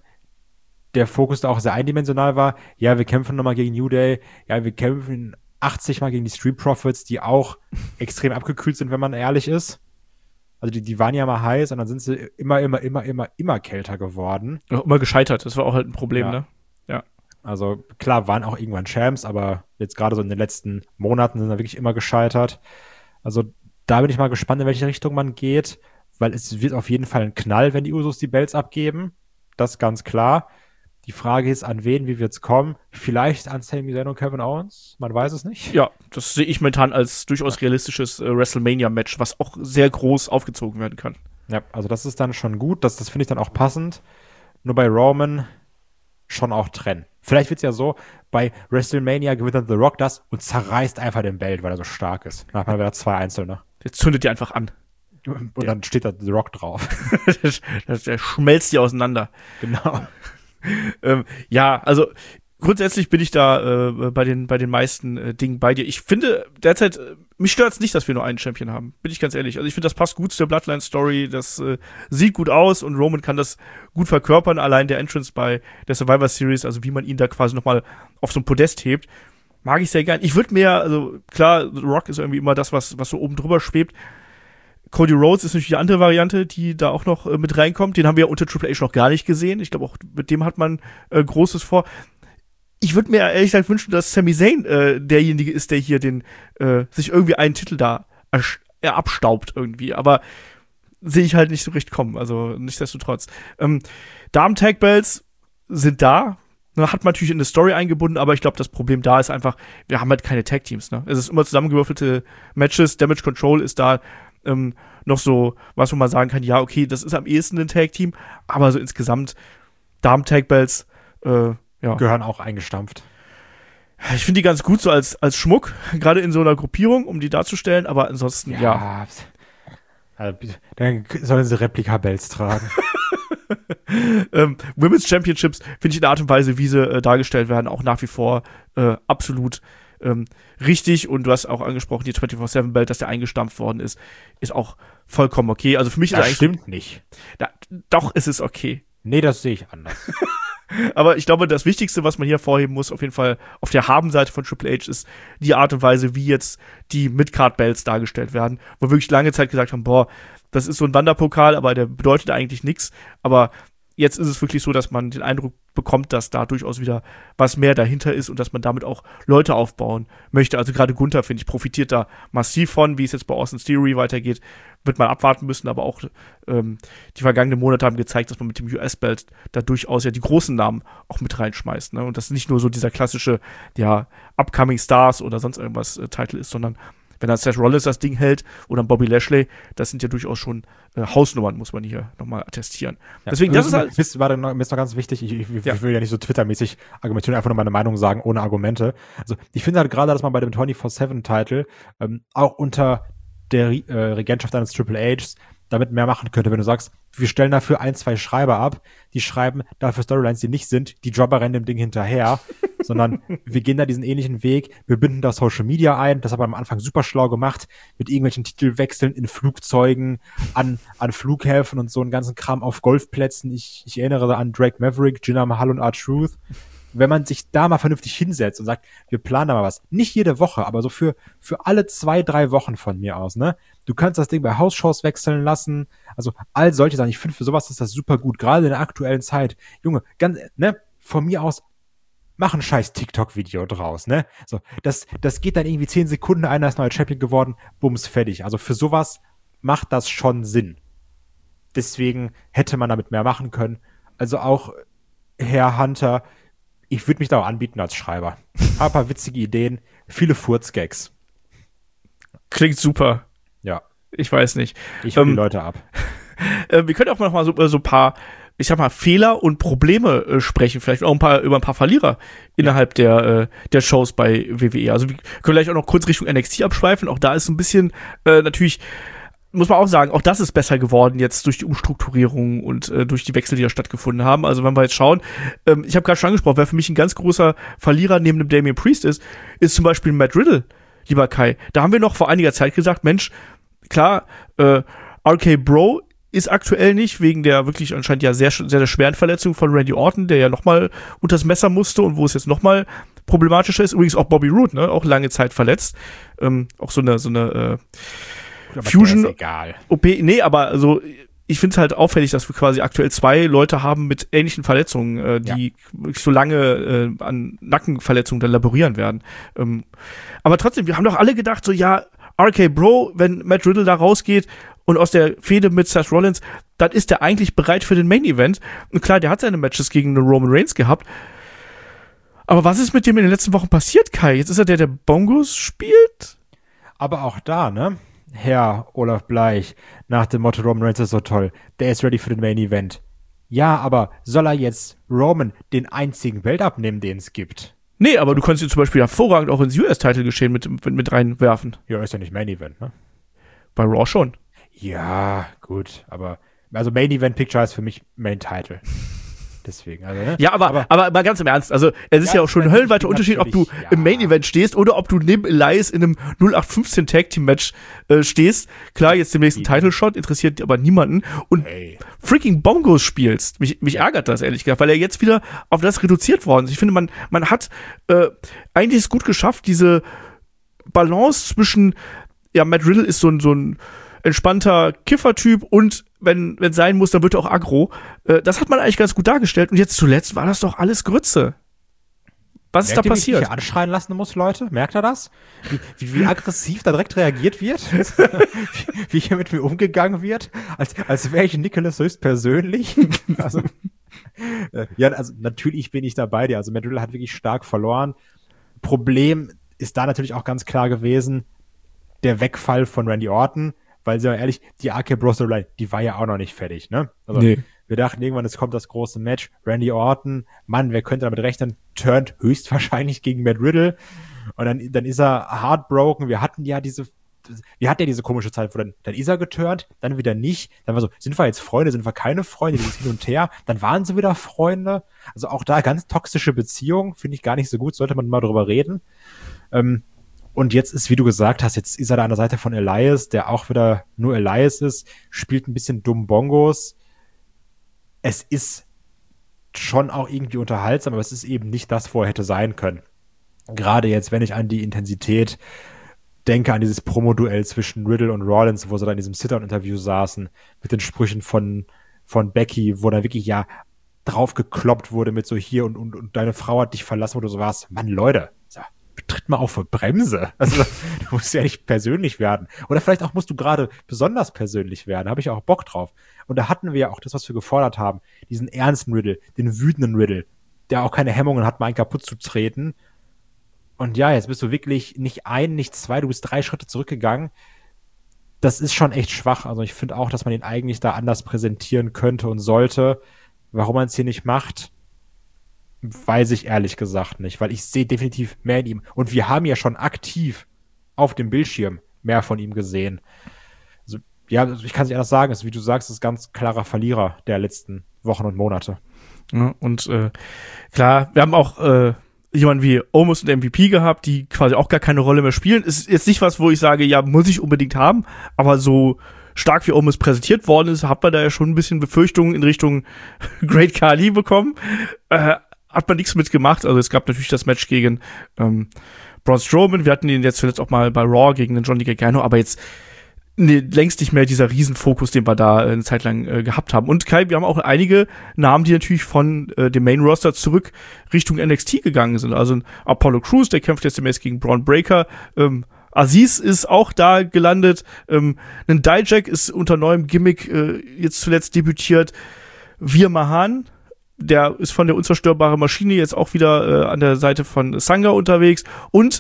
der Fokus da auch sehr eindimensional war. Ja, wir kämpfen nochmal gegen New Day. Ja, wir kämpfen achtzig Mal gegen die Street Profits, die auch extrem abgekühlt sind, wenn man ehrlich ist. Also die, die waren ja mal heiß und dann sind sie immer, immer, immer, immer, immer kälter geworden. Auch immer gescheitert, das war auch halt ein Problem, Ja. ne? Ja. Also klar, waren auch irgendwann Champs, aber jetzt gerade so in den letzten Monaten sind sie wirklich immer gescheitert. Also da bin ich mal gespannt, in welche Richtung man geht, weil es wird auf jeden Fall ein Knall, wenn die Usos die Belts abgeben. Das ist ganz klar. Die Frage ist, an wen, wie wird's kommen? Vielleicht an Sami Zayn und Kevin Owens? Man weiß es nicht. Ja, das sehe ich momentan als durchaus realistisches äh, WrestleMania-Match, was auch sehr groß aufgezogen werden kann. Ja, also das ist dann schon gut. Das, das finde ich dann auch passend. Nur bei Roman schon auch trennen. Vielleicht wird's ja so, bei WrestleMania gewinnt dann The Rock das und zerreißt einfach den Belt, weil er so stark ist. Dann hat man wieder zwei Einzelne. Jetzt zündet die einfach an. Und dann steht da The Rock drauf. der, der schmelzt die auseinander. Genau. ähm, ja, also grundsätzlich bin ich da äh, bei den bei den meisten äh, Dingen bei dir. Ich finde derzeit, äh, mich stört es nicht, dass wir nur einen Champion haben. Bin ich ganz ehrlich. Also ich finde, das passt gut zu der Bloodline-Story. Das äh, sieht gut aus und Roman kann das gut verkörpern. Allein der Entrance bei der Survivor Series, also wie man ihn da quasi nochmal auf so ein Podest hebt, mag ich sehr gern. Ich würde mir, also klar, The Rock ist irgendwie immer das, was was so oben drüber schwebt. Cody Rhodes ist natürlich die andere Variante, die da auch noch äh, mit reinkommt. Den haben wir ja unter Triple H noch gar nicht gesehen. Ich glaube, auch mit dem hat man äh, Großes vor. Ich würde mir ehrlich gesagt wünschen, dass Sami Zayn äh, derjenige ist, der hier den äh, sich irgendwie einen Titel da ersch- äh, abstaubt irgendwie. Aber sehe ich halt nicht so recht kommen. Also nichtsdestotrotz. Ähm, Damen-Tag-Belts sind da. Ne, hat man natürlich in eine Story eingebunden, aber ich glaube, das Problem da ist einfach, wir haben halt keine Tag-Teams. Ne? Es ist immer zusammengewürfelte Matches. Damage Control ist da ähm, noch so, was wo man sagen kann, ja, okay, das ist am ehesten ein Tag-Team, aber so insgesamt Damen-Tag-Belts, äh, ja. Gehören auch eingestampft. Ich finde die ganz gut so als, als Schmuck, gerade in so einer Gruppierung, um die darzustellen, aber ansonsten, ja. ja. Also, dann sollen sie Replika-Belts tragen. ähm, Women's Championships finde ich in der Art und Weise, wie sie äh, dargestellt werden, auch nach wie vor äh, absolut ähm, richtig. Und du hast auch angesprochen, die vierundzwanzig sieben Belt, dass der eingestampft worden ist, ist auch vollkommen okay. Also für mich ist Das eigentlich stimmt nicht. Da, doch, ist es okay. Nee, das sehe ich anders. Aber ich glaube, das Wichtigste, was man hier vorheben muss, auf jeden Fall auf der Habenseite von Triple H, ist die Art und Weise, wie jetzt die Mid-Card-Belts dargestellt werden. Wo wir wirklich lange Zeit gesagt haben, boah, das ist so ein Wanderpokal, aber der bedeutet eigentlich nichts. Aber jetzt ist es wirklich so, dass man den Eindruck bekommt, dass da durchaus wieder was mehr dahinter ist und dass man damit auch Leute aufbauen möchte. Also gerade Gunther, finde ich, profitiert da massiv von, wie es jetzt bei Austin's Theory weitergeht. Wird man abwarten müssen, aber auch ähm, die vergangenen Monate haben gezeigt, dass man mit dem U S-Belt da durchaus ja die großen Namen auch mit reinschmeißt. Ne? Und das nicht nur so dieser klassische, ja, Upcoming Stars oder sonst irgendwas äh, Titel ist, sondern wenn dann Seth Rollins das Ding hält oder Bobby Lashley, das sind ja durchaus schon äh, Hausnummern, muss man hier nochmal attestieren. Ja. Deswegen, das ist halt. Mir ist, warte, noch, mir ist noch ganz wichtig, ich, ich, ich Ja. will ja nicht so Twitter-mäßig argumentieren, einfach nur meine Meinung sagen, ohne Argumente. Also ich finde halt gerade, dass man bei dem vierundzwanzig sieben Titel ähm, auch unter der äh, Regentschaft eines Triple Hs damit mehr machen könnte, wenn du sagst, wir stellen dafür ein, zwei Schreiber ab, die schreiben dafür Storylines, die nicht sind, die Jobber rennen dem Ding hinterher, sondern wir gehen da diesen ähnlichen Weg, wir binden da Social Media ein, das hat man am Anfang super schlau gemacht, mit irgendwelchen Titelwechseln in Flugzeugen, an, an Flughäfen und so einen ganzen Kram auf Golfplätzen. Ich, ich erinnere da an Drake Maverick, Jinder Mahal und R-Truth. Wenn man sich da mal vernünftig hinsetzt und sagt, wir planen da mal was, nicht jede Woche, aber so für, für alle zwei, drei Wochen von mir aus, ne? Du kannst das Ding bei Hausshows wechseln lassen, also all solche Sachen. Ich finde, für sowas ist das super gut, gerade in der aktuellen Zeit. Junge, ganz, ne? Von mir aus, mach ein scheiß TikTok-Video draus, ne? So, das, das geht dann irgendwie zehn Sekunden, einer ist neuer Champion geworden, bums, fertig. Also für sowas macht das schon Sinn. Deswegen hätte man damit mehr machen können. Also auch Herr Hunter, ich würde mich da auch anbieten als Schreiber. Hab ein paar witzige Ideen, viele Furzgags. Klingt super. Ja. Ich weiß nicht. Ich hol Ähm, die Leute ab. Äh, wir können auch noch mal so, so ein paar, ich sag mal, Fehler und Probleme äh, sprechen. Vielleicht auch ein paar, über ein paar Verlierer innerhalb der, äh, der Shows bei W W E. Also wir können gleich auch noch kurz Richtung N X T abschweifen. Auch da ist so ein bisschen äh, natürlich muss man auch sagen, auch das ist besser geworden jetzt durch die Umstrukturierung und äh, durch die Wechsel, die da stattgefunden haben. Also wenn wir jetzt schauen, ähm, ich habe gerade schon angesprochen, wer für mich ein ganz großer Verlierer neben dem Damian Priest ist, ist zum Beispiel Matt Riddle, lieber Kai. Da haben wir noch vor einiger Zeit gesagt, Mensch, klar, äh, R K Bro ist aktuell nicht, wegen der wirklich anscheinend ja sehr, sehr, sehr schweren Verletzung von Randy Orton, der ja nochmal unters Messer musste und wo es jetzt nochmal problematischer ist. Übrigens auch Bobby Roode, ne, auch lange Zeit verletzt. Ähm, auch so eine, so eine äh, Fusion O P. Nee, aber also ich finde es halt auffällig, dass wir quasi aktuell zwei Leute haben mit ähnlichen Verletzungen, äh, die ja. wirklich so lange äh, an Nackenverletzungen dann laborieren werden. Ähm, aber trotzdem, wir haben doch alle gedacht, so ja, R K Bro, wenn Matt Riddle da rausgeht und aus der Fehde mit Seth Rollins, dann ist der eigentlich bereit für den Main Event. Und klar, der hat seine Matches gegen den Roman Reigns gehabt. Aber was ist mit dem in den letzten Wochen passiert, Kai? Jetzt ist er der, der Bongos spielt? Aber auch da, ne? Herr Olaf Bleich, nach dem Motto, Roman Reigns ist so toll, der ist ready für den Main Event. Ja, aber soll er jetzt Roman den einzigen Belt abnehmen, den es gibt? Nee, aber du kannst ihn zum Beispiel hervorragend auch ins U S-Title-Geschehen mit, mit, mit reinwerfen. Ja, ist ja nicht Main Event, ne? Bei Raw schon. Ja, gut, aber also Main Event Picture ist für mich Main Title. Deswegen, also, ne? Ja, aber, aber, aber mal ganz im Ernst, also es ist ja, ja auch schon ein höllenweiter Unterschied, ob du ja. im Main Event stehst oder ob du neben Elias in einem null acht fünfzehn Tag Team Match äh, stehst. Klar, jetzt demnächst ein Title Shot, interessiert aber niemanden. Und hey. freaking Bongos spielst. Mich, mich ärgert das, ehrlich gesagt, weil er jetzt wieder auf das reduziert worden ist. Ich finde, man, man hat äh, eigentlich es gut geschafft, diese Balance zwischen, ja, Matt Riddle ist so ein, so ein entspannter Kiffertyp und wenn wenn sein muss, dann wird er auch aggro. Äh, das hat man eigentlich ganz gut dargestellt. Und jetzt zuletzt war das doch alles Grütze. Was ist da passiert? Wie ich anschreien lassen muss, Leute? Merkt er das? Wie, wie, wie aggressiv da direkt reagiert wird? wie, wie hier mit mir umgegangen wird? Als, als wäre ich Nicholas höchstpersönlich. Also, äh, ja, also natürlich bin ich da bei dir. Also Matt Riddle hat wirklich stark verloren. Problem ist da natürlich auch ganz klar gewesen, der Wegfall von Randy Orton. Weil, sind wir ehrlich, die R K Bro Storyline, die war ja auch noch nicht fertig, ne? Also, nee. Wir dachten irgendwann, es kommt das große Match. Randy Orton, Mann, wer könnte damit rechnen, turnt höchstwahrscheinlich gegen Matt Riddle. Und dann, dann ist er heartbroken. Wir hatten ja diese, wir hatten ja diese komische Zeit, wo dann, dann ist er geturnt, dann wieder nicht. Dann war so, sind wir jetzt Freunde, sind wir keine Freunde, dieses Hin und Her. Dann waren sie wieder Freunde. Also auch da ganz toxische Beziehung, finde ich gar nicht so gut, sollte man mal drüber reden. Ähm, Und jetzt ist, wie du gesagt hast, jetzt ist er da an der Seite von Elias, der auch wieder nur Elias ist, spielt ein bisschen dumm Bongos. Es ist schon auch irgendwie unterhaltsam, aber es ist eben nicht das, wo er hätte sein können. Gerade jetzt, wenn ich an die Intensität denke, an dieses Promo-Duell zwischen Riddle und Rollins, wo sie dann in diesem Sit-Down-Interview saßen, mit den Sprüchen von, von Becky, wo da wirklich ja drauf gekloppt wurde mit so hier und, und, und deine Frau hat dich verlassen, wo du so warst. Mann, Leute, tritt mal auf die Bremse. Also du musst ja nicht persönlich werden. Oder vielleicht auch musst du gerade besonders persönlich werden. Da habe ich auch Bock drauf. Und da hatten wir ja auch das, was wir gefordert haben. Diesen ernsten Riddle, den wütenden Riddle, der auch keine Hemmungen hat, mal einen kaputt zu treten. Und ja, jetzt bist du wirklich nicht ein, nicht zwei, du bist drei Schritte zurückgegangen. Das ist schon echt schwach. Also ich finde auch, dass man ihn eigentlich da anders präsentieren könnte und sollte. Warum man es hier nicht macht, weiß ich ehrlich gesagt nicht, weil ich sehe definitiv mehr in ihm. Und wir haben ja schon aktiv auf dem Bildschirm mehr von ihm gesehen. Also, ja, ich kann es nicht anders sagen. Also, wie du sagst, ist ganz klarer Verlierer der letzten Wochen und Monate. Ja, und äh, klar, wir haben auch äh, jemanden wie Omos und M V P gehabt, die quasi auch gar keine Rolle mehr spielen. Ist jetzt nicht was, wo ich sage, ja, muss ich unbedingt haben, aber so stark wie Omos präsentiert worden ist, hat man da ja schon ein bisschen Befürchtungen in Richtung Great Khali bekommen. Äh, hat man nichts mitgemacht. Also es gab natürlich das Match gegen ähm, Braun Strowman. Wir hatten ihn jetzt zuletzt auch mal bei Raw gegen den Johnny Gargano, aber jetzt nee, längst nicht mehr dieser Riesenfokus, den wir da äh, eine Zeit lang äh, gehabt haben. Und Kai, wir haben auch einige Namen, die natürlich von äh, dem Main Roster zurück Richtung N X T gegangen sind. Also ein Apollo Crews, der kämpft jetzt demnächst gegen Braun Breaker. Ähm, Aziz ist auch da gelandet. Ähm, ein Dijak ist unter neuem Gimmick äh, jetzt zuletzt debütiert. Veer Mahan, der ist von der unzerstörbaren Maschine jetzt auch wieder äh, an der Seite von Sangha unterwegs. Und,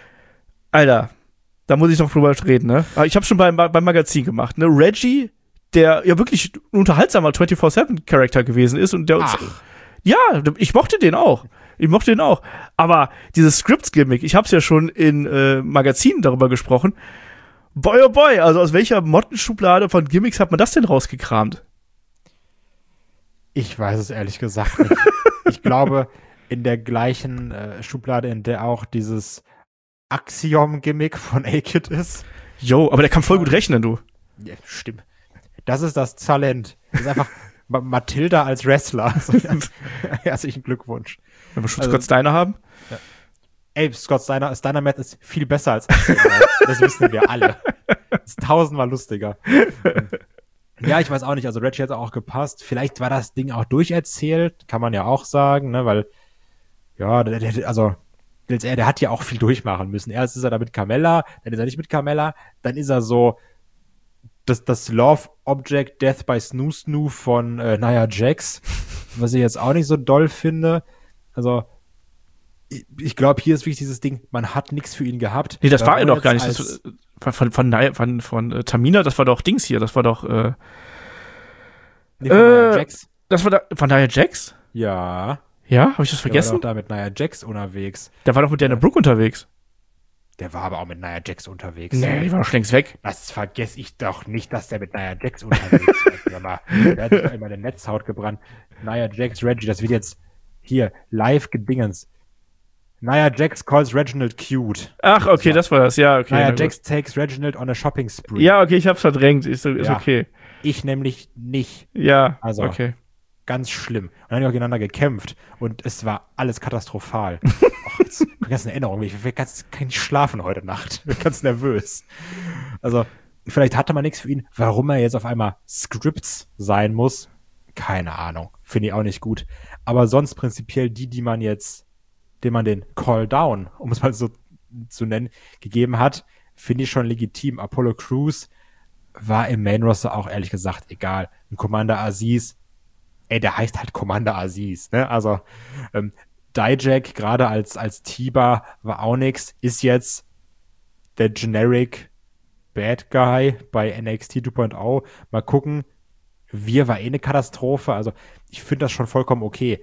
Alter, da muss ich noch drüber reden, ne? Ich habe schon beim, beim Magazin gemacht, ne? Reggie, der ja wirklich ein unterhaltsamer vierundzwanzig sieben Charakter gewesen ist und der uns. Ach. Ja, ich mochte den auch. Ich mochte den auch. Aber dieses Scripts-Gimmick, ich habe es ja schon in äh, Magazinen darüber gesprochen, Boy, oh boy, also aus welcher Mottenschublade von Gimmicks hat man das denn rausgekramt? Ich weiß es ehrlich gesagt nicht. Ich glaube, in der gleichen äh, Schublade, in der auch dieses Axiom-Gimmick von A-Kid ist. Jo, aber der kann voll gut rechnen, du. Ja, stimmt. Das ist das Talent. Das ist einfach Ma- Matilda als Wrestler. Herzlichen Glückwunsch. Wenn wir schon also, Scott Steiner haben. Ja. Ey, Scott Steiner, Steiner Matt ist viel besser als Axiom. Das wissen wir alle. Das ist tausendmal lustiger. Ja, ich weiß auch nicht. Also Reggie hat auch gepasst. Vielleicht war das Ding auch durcherzählt. Kann man ja auch sagen, ne? Weil, ja, der, der, also der, der hat ja auch viel durchmachen müssen. Erst ist er da mit Carmella, dann ist er nicht mit Carmella, dann ist er so das, das Love Object Death by Snoo Snoo von äh, Nia Jax, was ich jetzt auch nicht so doll finde. Also ich, ich glaube, hier ist wirklich dieses Ding, man hat nichts für ihn gehabt. Nee, das da war er doch gar nicht. als, Das, von, von, von, von, von äh, Tamina, das war doch Dings hier, das war doch äh, nee, von äh, Nia Jax. Das war da, von Nia Jax? Ja. Ja, habe ich das vergessen? Der war doch da mit Nia Jax unterwegs. Der war doch mit Dana Brooke unterwegs. Der war aber auch mit Nia Jax unterwegs. Nee, die war doch schon längst weg. Das vergesse ich doch nicht, dass der mit Nia Jax unterwegs war. Der hat sich doch immer eine Netzhaut gebrannt. Nia Jax, Reggie, das wird jetzt hier live gedingens. Nia Jax calls Reginald cute. Ach, okay, das war das, ja, okay. Nia Jax takes Reginald on a shopping spree. Ja, okay, ich hab's verdrängt, ist, ist ja. okay. Ich nämlich nicht. Ja, also, okay. Ganz schlimm. Und dann haben die auch gegeneinander gekämpft und es war alles katastrophal. Och, jetzt ganz eine Erinnerung. Ich will ganz, kann nicht schlafen heute Nacht. Ich bin ganz nervös. Also, vielleicht hatte man nichts für ihn. Warum er jetzt auf einmal Scripts sein muss, keine Ahnung. Finde ich auch nicht gut. Aber sonst prinzipiell die, die man jetzt, dem man den Call Down, um es mal so zu nennen, gegeben hat, finde ich schon legitim. Apollo Crews war im Main Roster auch ehrlich gesagt egal. Ein Commander Aziz, ey, der heißt halt Commander Aziz, ne? Also, ähm, Dijak, gerade als, als Tiba, war auch nix, ist jetzt der Generic Bad Guy bei N X T zwei Punkt null. Mal gucken. Wir war eh eine Katastrophe. Also, ich finde das schon vollkommen okay,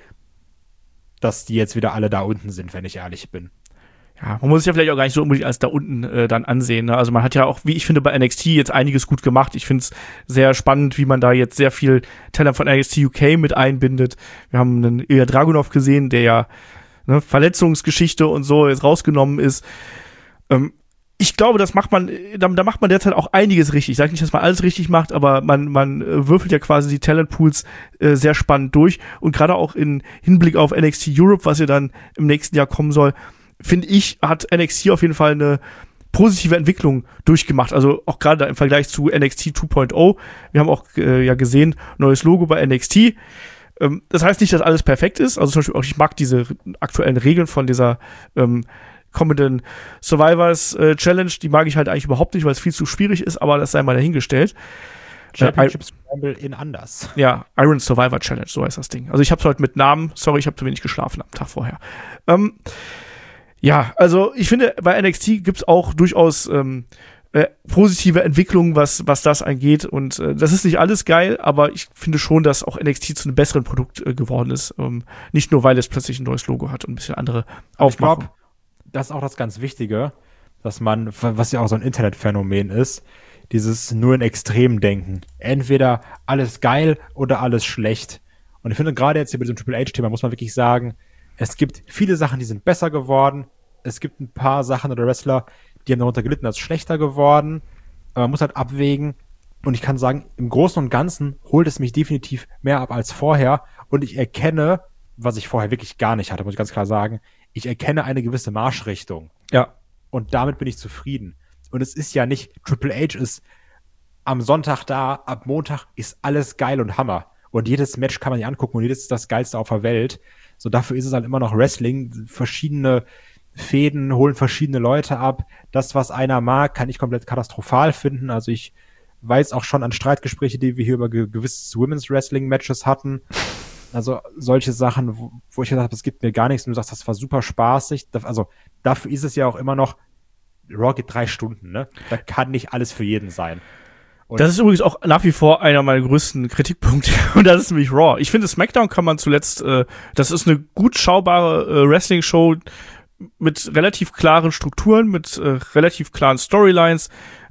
dass die jetzt wieder alle da unten sind, wenn ich ehrlich bin. Ja, man muss es ja vielleicht auch gar nicht so unbedingt als da unten äh, dann ansehen. Ne? Also man hat ja auch, wie ich finde, bei N X T jetzt einiges gut gemacht. Ich finde es sehr spannend, wie man da jetzt sehr viel Talent von N X T U K mit einbindet. Wir haben einen Ilya Dragunov gesehen, der ja ne, Verletzungsgeschichte und so jetzt rausgenommen ist. Ähm, ich glaube, das macht man, da, da macht man derzeit auch einiges richtig. Ich sage nicht, dass man alles richtig macht, aber man, man äh, würfelt ja quasi die Talentpools äh, sehr spannend durch. Und gerade auch in Hinblick auf N X T Europe, was ja dann im nächsten Jahr kommen soll, finde ich, hat N X T auf jeden Fall eine positive Entwicklung durchgemacht. Also auch gerade im Vergleich zu N X T zwei Punkt null. Wir haben auch äh, ja gesehen, neues Logo bei N X T. Ähm, das heißt nicht, dass alles perfekt ist. Also zum Beispiel auch, ich mag diese aktuellen Regeln von dieser ähm, kommenden Survivors äh, Challenge. Die mag ich halt eigentlich überhaupt nicht, weil es viel zu schwierig ist, aber das sei mal dahingestellt. Championship Scramble in anders. Ja, Iron Survivor Challenge, so heißt das Ding. Also ich habe es heute mit Namen. Sorry, ich habe zu wenig geschlafen am Tag vorher. Ähm, Ja, also ich finde, bei N X T gibt's auch durchaus ähm, äh, positive Entwicklungen, was was das angeht. Und äh, das ist nicht alles geil, aber ich finde schon, dass auch N X T zu einem besseren Produkt äh, geworden ist. Ähm, nicht nur, weil es plötzlich ein neues Logo hat und ein bisschen andere Aufmachung. Ich glaube, das ist auch das ganz Wichtige, dass man, was ja auch so ein Internetphänomen ist, dieses nur in Extremen denken. Entweder alles geil oder alles schlecht. Und ich finde, gerade jetzt hier bei diesem Triple H-Thema muss man wirklich sagen, es gibt viele Sachen, die sind besser geworden. Es gibt ein paar Sachen oder Wrestler, die haben darunter gelitten, als schlechter geworden. Aber man muss halt abwägen. Und ich kann sagen, im Großen und Ganzen holt es mich definitiv mehr ab als vorher. Und ich erkenne, was ich vorher wirklich gar nicht hatte, muss ich ganz klar sagen, ich erkenne eine gewisse Marschrichtung. Ja. Und damit bin ich zufrieden. Und es ist ja nicht, Triple H ist am Sonntag da, ab Montag ist alles geil und Hammer. Und jedes Match kann man sich angucken und jedes ist das Geilste auf der Welt. So, dafür ist es halt immer noch Wrestling. Verschiedene Fäden holen verschiedene Leute ab. Das, was einer mag, kann ich komplett katastrophal finden. Also ich weiß auch schon an Streitgespräche, die wir hier über ge- gewisse Women's Wrestling Matches hatten. Also solche Sachen, wo, wo ich gesagt habe, es gibt mir gar nichts. Und du sagst, das war super spaßig. Also dafür ist es ja auch immer noch, Raw geht drei Stunden, ne? Da kann nicht alles für jeden sein. Und das ist übrigens auch nach wie vor einer meiner größten Kritikpunkte. Und das ist nämlich Raw. Ich finde, SmackDown kann man zuletzt, äh, das ist eine gut schaubare äh, Wrestling-Show mit relativ klaren Strukturen, mit äh, relativ klaren Storylines.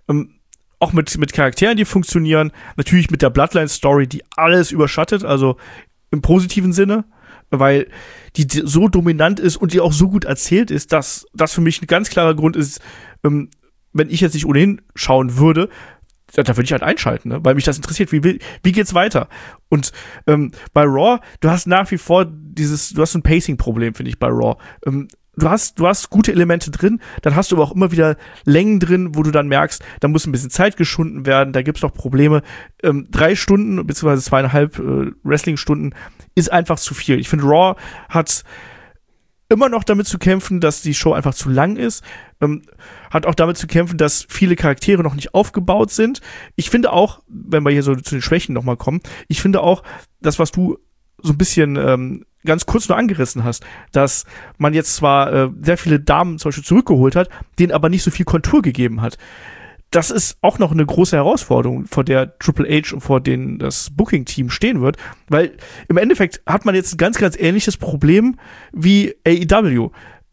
Ähm, auch mit, mit Charakteren, die funktionieren. Natürlich mit der Bloodline-Story, die alles überschattet, also im positiven Sinne, weil die so dominant ist und die auch so gut erzählt ist, dass das für mich ein ganz klarer Grund ist, ähm, wenn ich jetzt nicht ohnehin schauen würde, da, da würde ich halt einschalten, ne? Weil mich das interessiert. Wie, wie geht's weiter? Und ähm, bei Raw, du hast nach wie vor dieses, du hast ein Pacing-Problem, finde ich, bei Raw. Ähm, du hast, du hast gute Elemente drin, dann hast du aber auch immer wieder Längen drin, wo du dann merkst, da muss ein bisschen Zeit geschunden werden, da gibt's noch Probleme. Ähm, drei Stunden, beziehungsweise zweieinhalb äh, Wrestling-Stunden ist einfach zu viel. Ich finde, Raw hat immer noch damit zu kämpfen, dass die Show einfach zu lang ist, ähm, hat auch damit zu kämpfen, dass viele Charaktere noch nicht aufgebaut sind. Ich finde auch, wenn wir hier so zu den Schwächen nochmal kommen, ich finde auch, das, was du so ein bisschen ähm, ganz kurz nur angerissen hast, dass man jetzt zwar äh, sehr viele Damen zum Beispiel zurückgeholt hat, denen aber nicht so viel Kontur gegeben hat. Das ist auch noch eine große Herausforderung, vor der Triple H und vor denen das Booking-Team stehen wird, weil im Endeffekt hat man jetzt ein ganz, ganz ähnliches Problem wie A E W.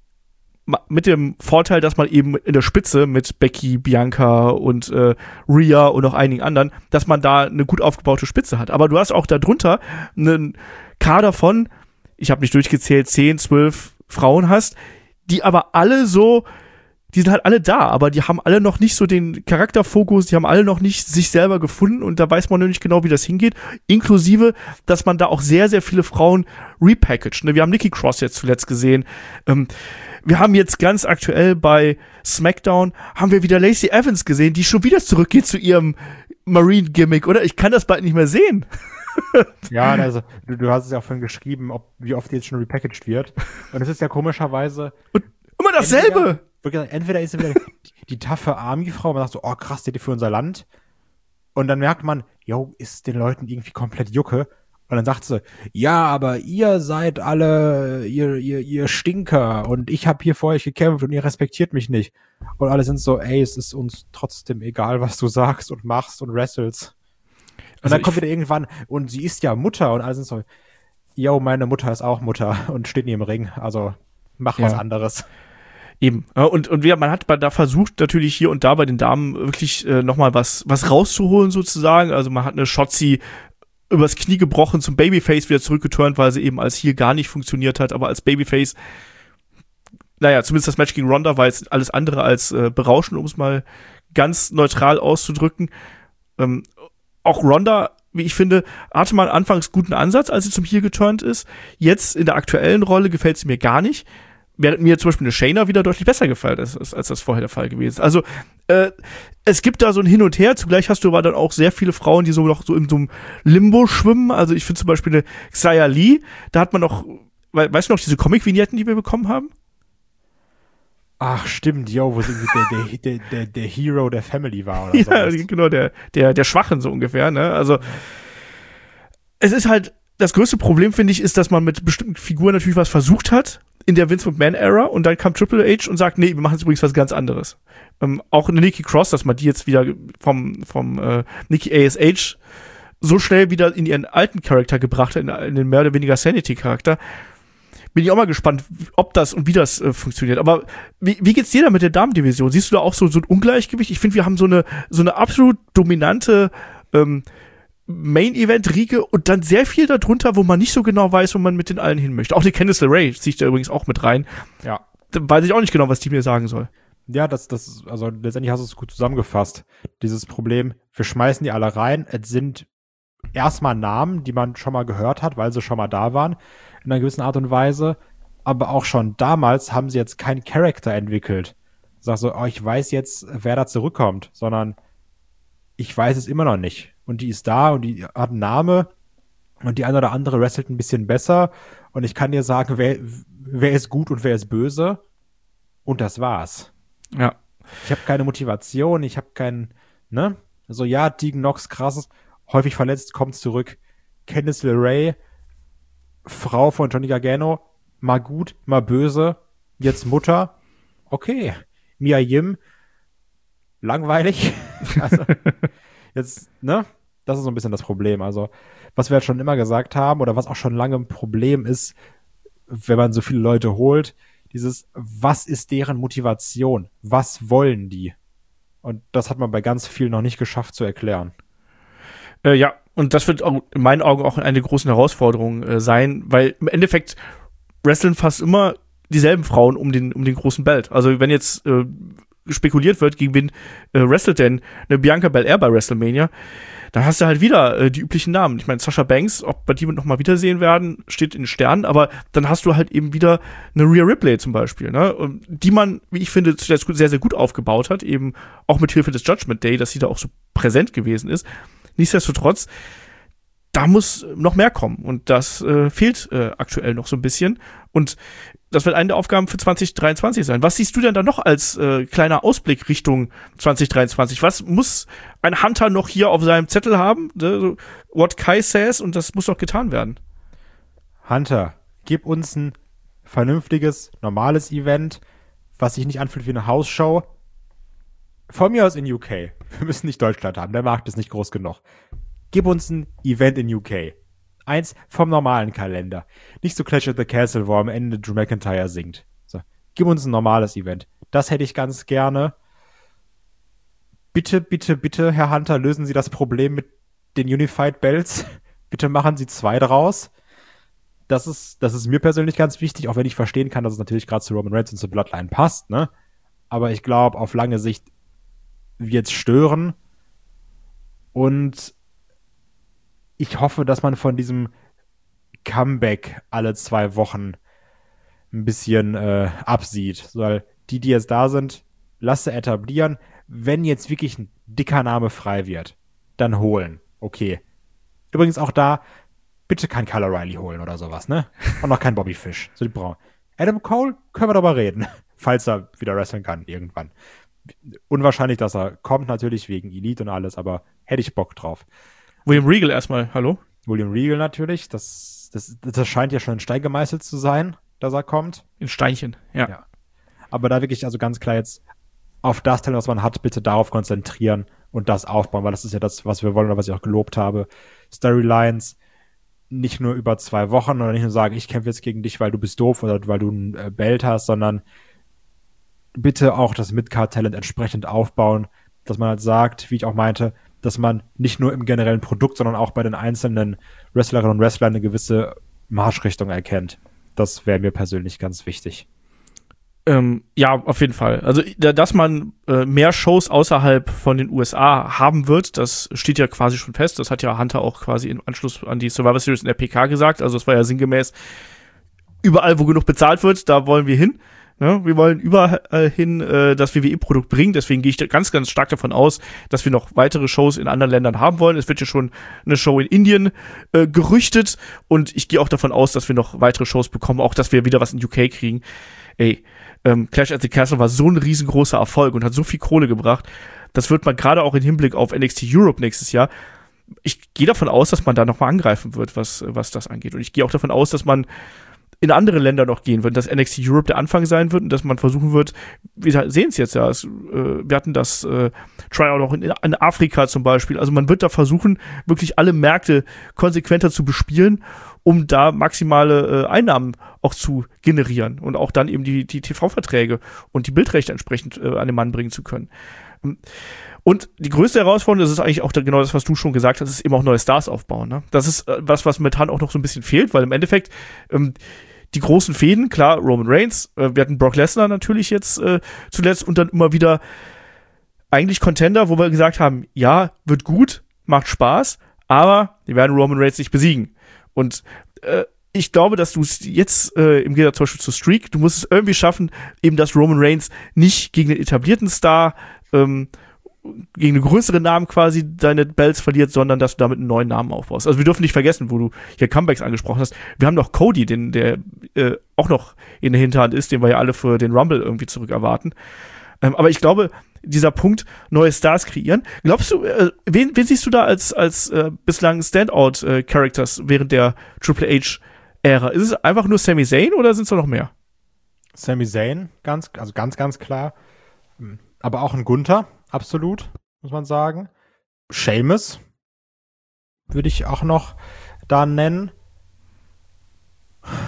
Mit dem Vorteil, dass man eben in der Spitze mit Becky, Bianca und äh, Rhea und noch einigen anderen, dass man da eine gut aufgebaute Spitze hat. Aber du hast auch darunter einen Kader von, ich habe nicht durchgezählt, zehn, zwölf Frauen hast, die aber alle so, die sind halt alle da, aber die haben alle noch nicht so den Charakterfokus, die haben alle noch nicht sich selber gefunden und da weiß man noch nicht genau, wie das hingeht. Inklusive, dass man da auch sehr, sehr viele Frauen repackaged. Ne? Wir haben Nikki Cross jetzt zuletzt gesehen. Ähm, wir haben jetzt ganz aktuell bei SmackDown, haben wir wieder Lacey Evans gesehen, die schon wieder zurückgeht zu ihrem Marine-Gimmick, oder? Ich kann das bald nicht mehr sehen. Ja, also du, du hast es ja auch vorhin geschrieben, ob, wie oft die jetzt schon repackaged wird. Und es ist ja komischerweise und immer dasselbe. Entweder, entweder ist sie wieder die, die taffe Army-Frau, man sagt so, oh krass, die hat die für unser Land. Und dann merkt man, jo, ist den Leuten irgendwie komplett Jucke. Und dann sagt sie, ja, aber ihr seid alle, ihr, ihr, ihr Stinker und ich habe hier vor euch gekämpft und ihr respektiert mich nicht. Und alle sind so, ey, es ist uns trotzdem egal, was du sagst und machst und wrestelst. Und also dann kommt wieder irgendwann, und sie ist ja Mutter und alle sind so, yo, meine Mutter ist auch Mutter und steht nie im Ring, also mach ja. was anderes. Eben. Und, und man hat da versucht, natürlich hier und da bei den Damen wirklich äh, nochmal was, was rauszuholen sozusagen. Also man hat eine Shotzi übers Knie gebrochen, zum Babyface wieder zurückgeturnt, weil sie eben als Heel gar nicht funktioniert hat, aber als Babyface, naja, zumindest das Match gegen Ronda war jetzt alles andere als äh, berauschend, um es mal ganz neutral auszudrücken. Ähm, auch Ronda, wie ich finde, hatte man anfangs guten Ansatz, als sie zum Heel geturnt ist. Jetzt in der aktuellen Rolle gefällt sie mir gar nicht. Während mir zum Beispiel eine Shayna wieder deutlich besser gefällt, als, als das vorher der Fall gewesen ist. Also, äh, es gibt da so ein Hin und Her. Zugleich hast du aber dann auch sehr viele Frauen, die so noch so in so einem Limbo schwimmen. Also, ich finde zum Beispiel eine Xia Li, da hat man noch, we- weißt du noch, diese Comic-Vignetten, die wir bekommen haben? Ach, stimmt, yo, wo sie der, der, der, der Hero der Family war oder Ja, sowas. genau, der, der, der Schwachen so ungefähr, ne? Also, es ist halt, das größte Problem, finde ich, ist, dass man mit bestimmten Figuren natürlich was versucht hat, in der Vince McMahon-Ära, und dann kam Triple H und sagt, nee, wir machen jetzt übrigens was ganz anderes. Ähm, auch eine Nikki Cross, dass man die jetzt wieder vom, vom äh, Nikki A S H so schnell wieder in ihren alten Charakter gebracht hat, in, in den mehr oder weniger Sanity-Charakter. Bin ich auch mal gespannt, ob das und wie das äh, funktioniert. Aber wie, wie geht's dir da mit der Damendivision? Siehst du da auch so, so ein Ungleichgewicht? Ich finde, wir haben so eine, so eine absolut dominante ähm, Main-Event-Riege und dann sehr viel darunter, wo man nicht so genau weiß, wo man mit den allen hin möchte. Auch die Candice LeRae ziehe ich da übrigens auch mit rein. Ja. Da weiß ich auch nicht genau, was die mir sagen soll. Ja, das, das, also letztendlich hast du es gut zusammengefasst. Dieses Problem, wir schmeißen die alle rein. Es sind erstmal Namen, die man schon mal gehört hat, weil sie schon mal da waren, in einer gewissen Art und Weise. Aber auch schon damals haben sie jetzt keinen Charakter entwickelt. Sag so, oh, ich weiß jetzt, wer da zurückkommt, sondern ich weiß es immer noch nicht. Und die ist da und die hat einen Namen und die eine oder andere wrestelt ein bisschen besser. Und ich kann dir sagen, wer, wer ist gut und wer ist böse. Und das war's. Ja. Ich habe keine Motivation, ich habe keinen, ne? So, ja, Tegan Nox, krass, häufig verletzt, kommt zurück. Candice LeRae, Frau von Johnny Gargano, mal gut, mal böse, jetzt Mutter. Okay. Mia Yim, langweilig. Also, jetzt, ne? Das ist so ein bisschen das Problem. Also, was wir halt schon immer gesagt haben oder was auch schon lange ein Problem ist, wenn man so viele Leute holt, dieses, was ist deren Motivation? Was wollen die? Und das hat man bei ganz vielen noch nicht geschafft zu erklären. Äh, ja, und das wird auch in meinen Augen auch eine große Herausforderung äh, sein, weil im Endeffekt wresteln fast immer dieselben Frauen um den, um den großen Belt. Also wenn jetzt äh, spekuliert wird, gegen wen äh, wrestelt denn eine Bianca Belair bei WrestleMania, dann hast du halt wieder äh, die üblichen Namen. Ich meine, Sasha Banks, ob wir die noch mal wiedersehen werden, steht in den Sternen, aber dann hast du halt eben wieder eine Rhea Ripley zum Beispiel, ne? Die man, wie ich finde, sehr, sehr, gut aufgebaut hat, eben auch mit Hilfe des Judgment Day, dass sie da auch so präsent gewesen ist. Nichtsdestotrotz, da muss noch mehr kommen und das äh, fehlt äh, aktuell noch so ein bisschen und das wird eine der Aufgaben für zwanzig dreiundzwanzig sein. Was siehst du denn da noch als äh, kleiner Ausblick Richtung zwanzig dreiundzwanzig? Was muss ein Hunter noch hier auf seinem Zettel haben? Ne? What Kai says, und das muss doch getan werden. Hunter, gib uns ein vernünftiges, normales Event, was sich nicht anfühlt wie eine Hausshow. Von mir aus in U K. Wir müssen nicht Deutschland haben, der Markt ist nicht groß genug. Gib uns ein Event in U K. Eins vom normalen Kalender. Nicht so Clash at the Castle, wo am Ende Drew McIntyre singt. So, gib uns ein normales Event. Das hätte ich ganz gerne. Bitte, bitte, bitte, Herr Hunter, lösen Sie das Problem mit den Unified Belts. Bitte machen Sie zwei draus. Das ist, das ist mir persönlich ganz wichtig, auch wenn ich verstehen kann, dass es natürlich gerade zu Roman Reigns und zu Bloodline passt, ne? Aber ich glaube, auf lange Sicht wird es stören. Und ich hoffe, dass man von diesem Comeback alle zwei Wochen ein bisschen äh, absieht. Weil die, die jetzt da sind, lass sie etablieren. Wenn jetzt wirklich ein dicker Name frei wird, dann holen. Okay. Übrigens auch da, bitte kein Kyle O'Reilly holen oder sowas, ne? Und noch kein Bobby Fish. So die brauchen. Adam Cole, können wir darüber reden. Falls er wieder wresteln kann, irgendwann. Unwahrscheinlich, dass er kommt, natürlich wegen Elite und alles, aber hätte ich Bock drauf. William Regal erstmal, hallo? William Regal natürlich, das, das, das scheint ja schon in Stein gemeißelt zu sein, dass er kommt. In Steinchen, ja. ja. Aber da wirklich also ganz klar jetzt auf das Talent, was man hat, bitte darauf konzentrieren und das aufbauen, weil das ist ja das, was wir wollen oder was ich auch gelobt habe. Storylines nicht nur über zwei Wochen oder nicht nur sagen, ich kämpfe jetzt gegen dich, weil du bist doof oder weil du ein äh, Belt hast, sondern bitte auch das Mid-Card-Talent entsprechend aufbauen, dass man halt sagt, wie ich auch meinte, dass man nicht nur im generellen Produkt, sondern auch bei den einzelnen Wrestlerinnen und Wrestlern eine gewisse Marschrichtung erkennt. Das wäre mir persönlich ganz wichtig. Ähm, ja, auf jeden Fall. Also, dass man äh, mehr Shows außerhalb von den U S A haben wird, das steht ja quasi schon fest. Das hat ja Hunter auch quasi im Anschluss an die Survivor Series in der P K gesagt. Also, es war ja sinngemäß, überall, wo genug bezahlt wird, da wollen wir hin. Ne? Wir wollen überall hin äh, das W W E-Produkt bringen. Deswegen gehe ich da ganz, ganz stark davon aus, dass wir noch weitere Shows in anderen Ländern haben wollen. Es wird ja schon eine Show in Indien äh, gerüchtet. Und ich gehe auch davon aus, dass wir noch weitere Shows bekommen. Auch, dass wir wieder was in U K kriegen. Ey, ähm, Clash at the Castle war so ein riesengroßer Erfolg und hat so viel Kohle gebracht. Das wird man gerade auch im Hinblick auf N X T Europe nächstes Jahr. Ich gehe davon aus, dass man da noch mal angreifen wird, was, was das angeht. Und ich gehe auch davon aus, dass man in andere Länder noch gehen wird, dass N X T Europe der Anfang sein wird und dass man versuchen wird, wir sehen es jetzt ja, es, äh, wir hatten das äh, Tryout auch in, in Afrika zum Beispiel, also man wird da versuchen, wirklich alle Märkte konsequenter zu bespielen, um da maximale äh, Einnahmen auch zu generieren und auch dann eben die, die T V-Verträge und die Bildrechte entsprechend äh, an den Mann bringen zu können. Und die größte Herausforderung, das ist eigentlich auch genau das, was du schon gesagt hast, ist eben auch neue Stars aufbauen. Ne? Das ist äh, was, was momentan auch noch so ein bisschen fehlt, weil im Endeffekt ähm, die großen Fäden, klar, Roman Reigns, äh, wir hatten Brock Lesnar natürlich jetzt äh, zuletzt und dann immer wieder eigentlich Contender, wo wir gesagt haben, ja, wird gut, macht Spaß, aber wir werden Roman Reigns nicht besiegen. Und äh, ich glaube, dass du es jetzt äh, im Gegensatz zum Beispiel zu Streak, du musst es irgendwie schaffen, eben, dass Roman Reigns nicht gegen den etablierten Star ähm, gegen einen größeren Namen quasi deine Belts verliert, sondern dass du damit einen neuen Namen aufbaust. Also wir dürfen nicht vergessen, wo du hier Comebacks angesprochen hast. Wir haben noch Cody, den, der äh, auch noch in der Hinterhand ist, den wir ja alle für den Rumble irgendwie zurück erwarten. Ähm, aber ich glaube, dieser Punkt, neue Stars kreieren. Glaubst du, äh, wen, wen siehst du da als, als äh, bislang Standout-Characters äh, während der Triple H-Ära? Ist es einfach nur Sami Zayn oder sind es noch mehr? Sami Zayn, ganz, also ganz, ganz klar. Aber auch ein Gunther. Absolut, muss man sagen. Sheamus würde ich auch noch da nennen.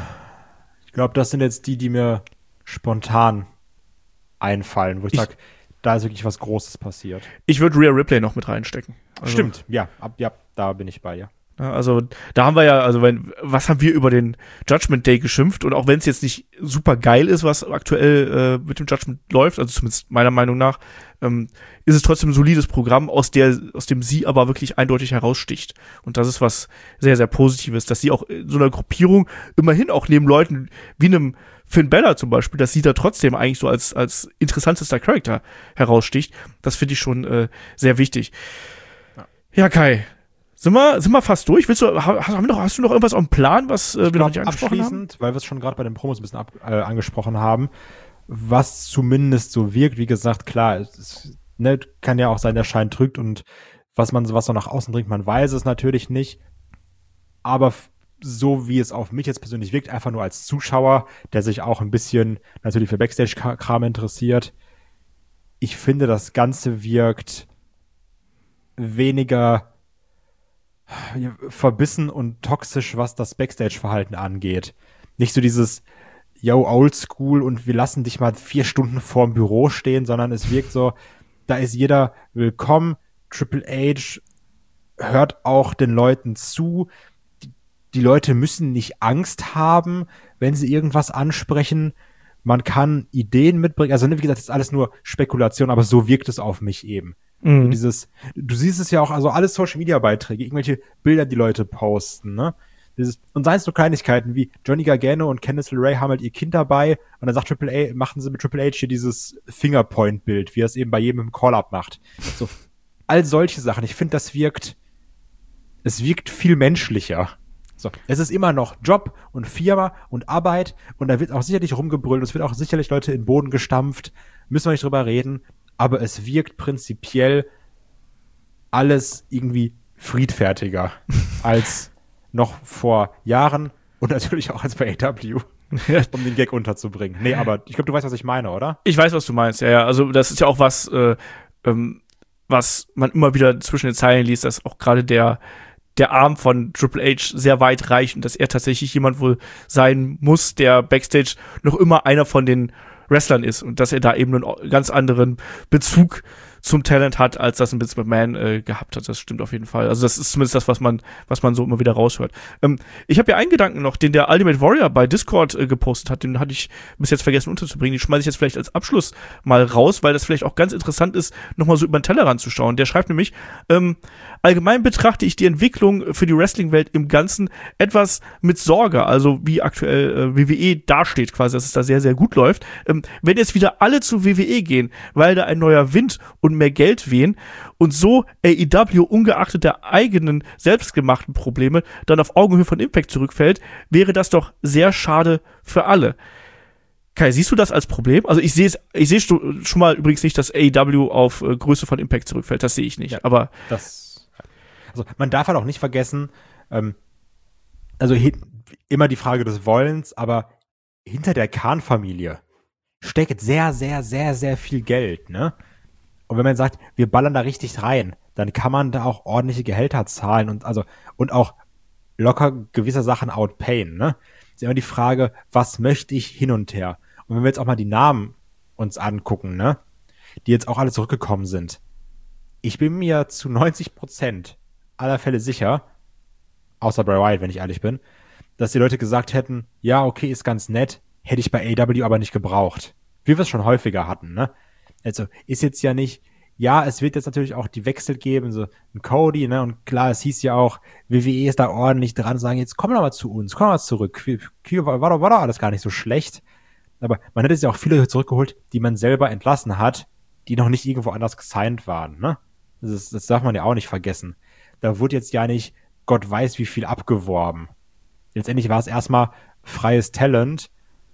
Ich glaube, das sind jetzt die, die mir spontan einfallen, wo ich, ich sage, da ist wirklich was Großes passiert. Ich würde Rhea Ripley noch mit reinstecken. Also, Stimmt, ja, ab, ja, da bin ich bei dir. Ja, also da haben wir ja, also wenn, was haben wir über den Judgment Day geschimpft, und auch wenn es jetzt nicht super geil ist, was aktuell äh, mit dem Judgment läuft, also zumindest meiner Meinung nach, ähm, ist es trotzdem ein solides Programm, aus der, aus dem sie aber wirklich eindeutig heraussticht. Und das ist was sehr, sehr Positives, dass sie auch in so einer Gruppierung immerhin auch neben Leuten wie einem Finn Balor zum Beispiel, dass sie da trotzdem eigentlich so als, als interessantester Charakter heraussticht. Das finde ich schon äh, sehr wichtig. Ja, ja Kai, Sind wir, sind wir fast durch? Willst du, hast, haben wir noch, hast du noch irgendwas auf dem Plan, was äh, wir glaub, noch nicht angesprochen abschließend, haben? Weil wir es schon gerade bei den Promos ein bisschen ab, äh, angesprochen haben, was zumindest so wirkt, wie gesagt, klar, es ist, ne, kann ja auch sein, der Schein trügt, und was man was so nach außen bringt, man weiß es natürlich nicht, aber f- so wie es auf mich jetzt persönlich wirkt, einfach nur als Zuschauer, der sich auch ein bisschen natürlich für Backstage-Kram interessiert, ich finde, das Ganze wirkt weniger verbissen und toxisch, was das Backstage-Verhalten angeht. Nicht so dieses, yo, oldschool und wir lassen dich mal vier Stunden vorm Büro stehen, sondern es wirkt so, da ist jeder willkommen. Triple H hört auch den Leuten zu. Die, die Leute müssen nicht Angst haben, wenn sie irgendwas ansprechen. Man kann Ideen mitbringen. Also, wie gesagt, das ist alles nur Spekulation, aber so wirkt es auf mich eben. Mhm. Dieses, du siehst es ja auch, also alle Social-Media-Beiträge, irgendwelche Bilder, die Leute posten, ne? Dieses, und seien es so Kleinigkeiten wie Johnny Gargano und Candice LeRae haben halt ihr Kind dabei, und dann sagt Triple H, machen sie mit Triple H hier dieses Fingerpoint-Bild, wie er es eben bei jedem im Call-Up macht. So, all solche Sachen. Ich finde, das wirkt, es wirkt viel menschlicher. So, es ist immer noch Job und Firma und Arbeit, und da wird auch sicherlich rumgebrüllt, es wird auch sicherlich Leute in den Boden gestampft, müssen wir nicht drüber reden, aber es wirkt prinzipiell alles irgendwie friedfertiger als noch vor Jahren und natürlich auch als bei A E W, um den Gag unterzubringen. Nee, aber ich glaube, du weißt, was ich meine, oder? Ich weiß, was du meinst, ja, ja. Also das ist ja auch was, äh, ähm, was man immer wieder zwischen den Zeilen liest, dass auch gerade der der Arm von Triple H sehr weit reicht und dass er tatsächlich jemand wohl sein muss, der Backstage noch immer einer von den Wrestlern ist, und dass er da eben einen ganz anderen Bezug zum Talent hat, als das ein Vince McMahon äh, gehabt hat. Das stimmt auf jeden Fall. Also das ist zumindest das, was man was man so immer wieder raushört. Ähm, ich habe ja einen Gedanken noch, den der Ultimate Warrior bei Discord äh, gepostet hat, den hatte ich bis jetzt vergessen unterzubringen. Den schmeiße ich jetzt vielleicht als Abschluss mal raus, weil das vielleicht auch ganz interessant ist, nochmal so über den Tellerrand zu schauen. Der schreibt nämlich, ähm, allgemein betrachte ich die Entwicklung für die Wrestling-Welt im Ganzen etwas mit Sorge, also wie aktuell äh, W W E dasteht quasi, dass es da sehr, sehr gut läuft. Ähm, wenn jetzt wieder alle zu W W E gehen, weil da ein neuer Wind und mehr Geld wehen und so A E W ungeachtet der eigenen selbstgemachten Probleme dann auf Augenhöhe von Impact zurückfällt, wäre das doch sehr schade für alle. Kai, siehst du das als Problem? Also ich sehe es, ich sehe schon mal übrigens nicht, dass A E W auf äh, Größe von Impact zurückfällt, das sehe ich nicht, ja, aber das, also man darf halt auch nicht vergessen, ähm, also hi- immer die Frage des Wollens, aber hinter der Khan-Familie steckt sehr, sehr, sehr, sehr viel Geld, ne? Und wenn man sagt, wir ballern da richtig rein, dann kann man da auch ordentliche Gehälter zahlen und also und auch locker gewisse Sachen outpayen, ne? Ist immer die Frage, was möchte ich hin und her? Und wenn wir jetzt auch mal die Namen uns angucken, ne? Die jetzt auch alle zurückgekommen sind. Ich bin mir zu neunzig Prozent aller Fälle sicher, außer Bray Wyatt, wenn ich ehrlich bin, dass die Leute gesagt hätten, ja, okay, ist ganz nett, hätte ich bei A E W aber nicht gebraucht. Wie wir es schon häufiger hatten, ne? Also ist jetzt ja nicht, ja, es wird jetzt natürlich auch die Wechsel geben, so ein Cody, ne, und klar, es hieß ja auch, W W E ist da ordentlich dran, sagen, jetzt komm doch mal zu uns, komm mal zurück, Q war, war, doch, war doch alles gar nicht so schlecht, aber man hat jetzt ja auch viele zurückgeholt, die man selber entlassen hat, die noch nicht irgendwo anders gesigned waren, ne, das, ist, das darf man ja auch nicht vergessen, da wurde jetzt ja nicht, Gott weiß wie viel abgeworben, letztendlich war es erstmal freies Talent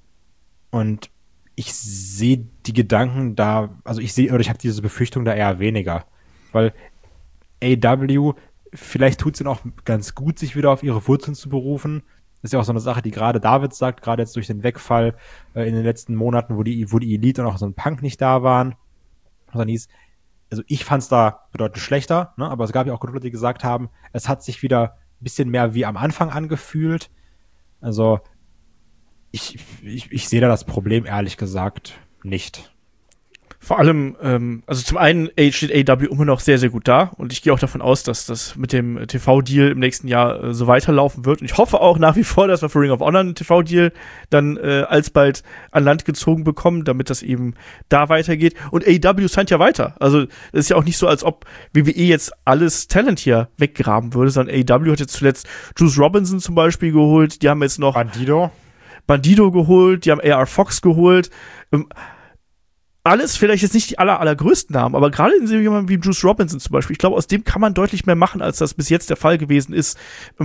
und ich sehe die Gedanken da, also ich sehe, oder ich habe diese Befürchtung da eher weniger, weil A E W, vielleicht tut es ihnen auch ganz gut, sich wieder auf ihre Wurzeln zu berufen. Das ist ja auch so eine Sache, die gerade David sagt, gerade jetzt durch den Wegfall äh, in den letzten Monaten, wo die, wo die Elite und auch so ein Punk nicht da waren. Also ich fand es da bedeutend schlechter, ne? Aber es gab ja auch genug Leute, die gesagt haben, es hat sich wieder ein bisschen mehr wie am Anfang angefühlt. Also Ich, ich, ich sehe da das Problem ehrlich gesagt nicht. Vor allem, ähm, also zum einen steht A E W immer noch sehr, sehr gut da und ich gehe auch davon aus, dass das mit dem T V-Deal im nächsten Jahr äh, so weiterlaufen wird und ich hoffe auch nach wie vor, dass wir für Ring of Honor einen T V-Deal dann äh, alsbald an Land gezogen bekommen, damit das eben da weitergeht und A E W scheint ja weiter, also es ist ja auch nicht so, als ob W W E jetzt alles Talent hier weggraben würde, sondern A E W hat jetzt zuletzt Juice Robinson zum Beispiel geholt, die haben jetzt noch Bandido, Bandido geholt, die haben A R Fox geholt, ähm, alles vielleicht jetzt nicht die aller, allergrößten Namen, aber gerade in so jemandem wie Juice Robinson zum Beispiel, ich glaube, aus dem kann man deutlich mehr machen, als das bis jetzt der Fall gewesen ist.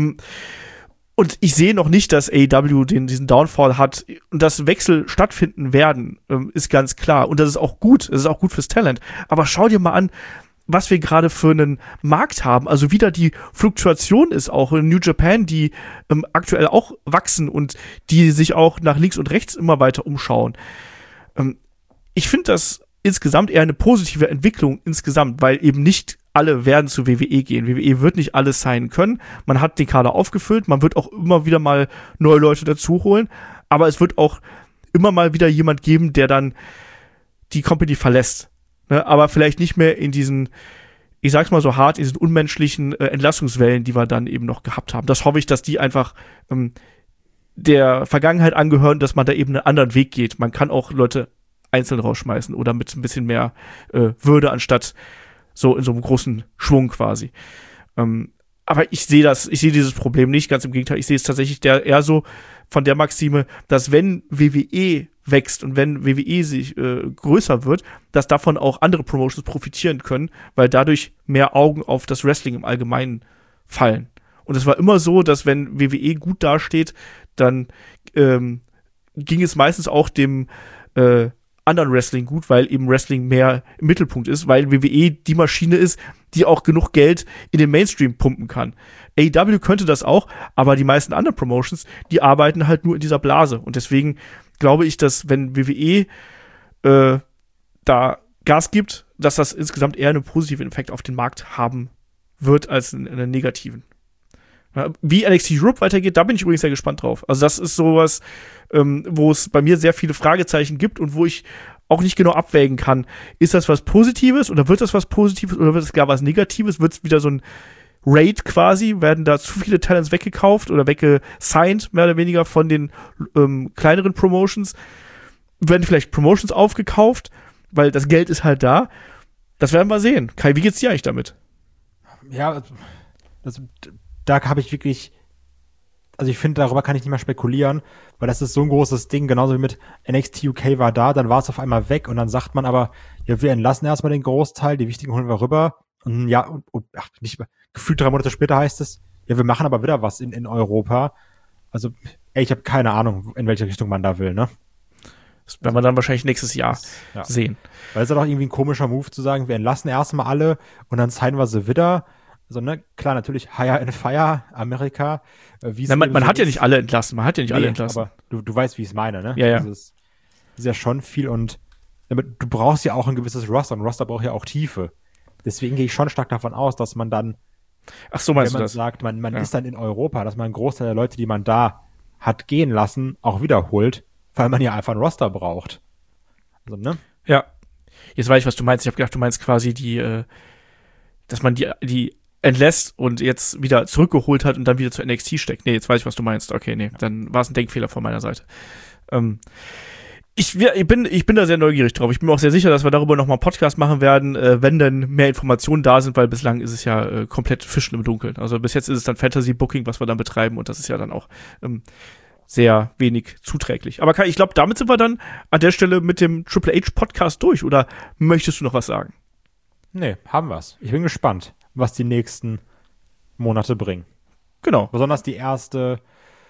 Und ich sehe noch nicht, dass A E W den, diesen Downfall hat und dass Wechsel stattfinden werden, ist ganz klar. Und das ist auch gut, das ist auch gut fürs Talent. Aber schau dir mal an, was wir gerade für einen Markt haben. Also wieder die Fluktuation ist auch in New Japan, die ähm, aktuell auch wachsen und die sich auch nach links und rechts immer weiter umschauen. Ähm, Ich finde das insgesamt eher eine positive Entwicklung insgesamt, weil eben nicht alle werden zu W W E gehen. W W E wird nicht alles sein können. Man hat den Kader aufgefüllt, man wird auch immer wieder mal neue Leute dazu holen, aber es wird auch immer mal wieder jemand geben, der dann die Company verlässt. Ne? Aber vielleicht nicht mehr in diesen, ich sag's mal so hart, in diesen unmenschlichen äh, Entlassungswellen, die wir dann eben noch gehabt haben. Das hoffe ich, dass die einfach ähm, der Vergangenheit angehören, dass man da eben einen anderen Weg geht. Man kann auch Leute einzeln rausschmeißen oder mit ein bisschen mehr äh, Würde anstatt so in so einem großen Schwung quasi. Ähm, aber ich sehe das, ich sehe dieses Problem nicht, ganz im Gegenteil. Ich sehe es tatsächlich der, eher so von der Maxime, dass wenn W W E wächst und wenn W W E sich äh, größer wird, dass davon auch andere Promotions profitieren können, weil dadurch mehr Augen auf das Wrestling im Allgemeinen fallen. Und es war immer so, dass wenn W W E gut dasteht, dann ähm, ging es meistens auch dem äh, anderen Wrestling gut, weil eben Wrestling mehr im Mittelpunkt ist, weil W W E die Maschine ist, die auch genug Geld in den Mainstream pumpen kann. A E W könnte das auch, aber die meisten anderen Promotions, die arbeiten halt nur in dieser Blase. Und deswegen glaube ich, dass wenn W W E äh, da Gas gibt, dass das insgesamt eher einen positiven Effekt auf den Markt haben wird als einen, einen negativen. Ja, wie N X T Europe weitergeht, da bin ich übrigens sehr gespannt drauf. Also das ist sowas, ähm, wo es bei mir sehr viele Fragezeichen gibt und wo ich auch nicht genau abwägen kann, ist das was Positives oder wird das was Positives oder wird es gar was Negatives? Wird es wieder so ein Raid quasi? Werden da zu viele Talents weggekauft oder weggesigned, mehr oder weniger von den ähm, kleineren Promotions? Werden vielleicht Promotions aufgekauft, weil das Geld ist halt da? Das werden wir sehen. Kai, wie geht's dir eigentlich damit? Ja, das da habe ich wirklich, also ich finde, darüber kann ich nicht mehr spekulieren, weil das ist so ein großes Ding, genauso wie mit N X T U K war da, dann war es auf einmal weg und dann sagt man aber, ja, wir entlassen erstmal den Großteil, die wichtigen holen wir rüber und ja, und, und ach, nicht gefühlt drei Monate später heißt es, ja, wir machen aber wieder was in, in Europa. Also, ey, ich habe keine Ahnung, in welche Richtung man da will, ne? Das werden wir dann wahrscheinlich nächstes Jahr ja. sehen. Weil es ist doch irgendwie ein komischer Move zu sagen, wir entlassen erstmal alle und dann signen wir sie wieder. Also, ne, klar, natürlich, Hire and Fire, Amerika. Äh, Na, man man so hat ist. ja nicht alle entlassen, man hat ja nicht Nee, alle entlassen. Aber du, du weißt, wie ich es meine, ne? Ja, ja. Also, es ist ja schon viel und damit, du brauchst ja auch ein gewisses Roster und Roster braucht ja auch Tiefe. Deswegen gehe ich schon stark davon aus, dass man dann, Ach so, meinst wenn du man das? sagt, man, man Ja. ist dann in Europa, dass man einen Großteil der Leute, die man da hat gehen lassen, auch wiederholt, weil man ja einfach ein Roster braucht. Also, ne? Ja. Jetzt weiß ich, was du meinst. Ich habe gedacht, du meinst quasi die, äh, dass man die, die entlässt und jetzt wieder zurückgeholt hat und dann wieder zu N X T steckt. Nee, jetzt weiß ich, was du meinst. Okay, nee, dann war es ein Denkfehler von meiner Seite. Ähm, ich, wir- ich, bin, ich bin da sehr neugierig drauf. Ich bin mir auch sehr sicher, dass wir darüber nochmal einen Podcast machen werden, äh, wenn dann mehr Informationen da sind, weil bislang ist es ja äh, komplett Fischen im Dunkeln. Also bis jetzt ist es dann Fantasy-Booking, was wir dann betreiben und das ist ja dann auch ähm, sehr wenig zuträglich. Aber Kai, ich glaube, damit sind wir dann an der Stelle mit dem Triple H-Podcast durch. Oder möchtest du noch was sagen? Nee, haben wir's. Ich bin gespannt, was die nächsten Monate bringen. Genau. Besonders die erste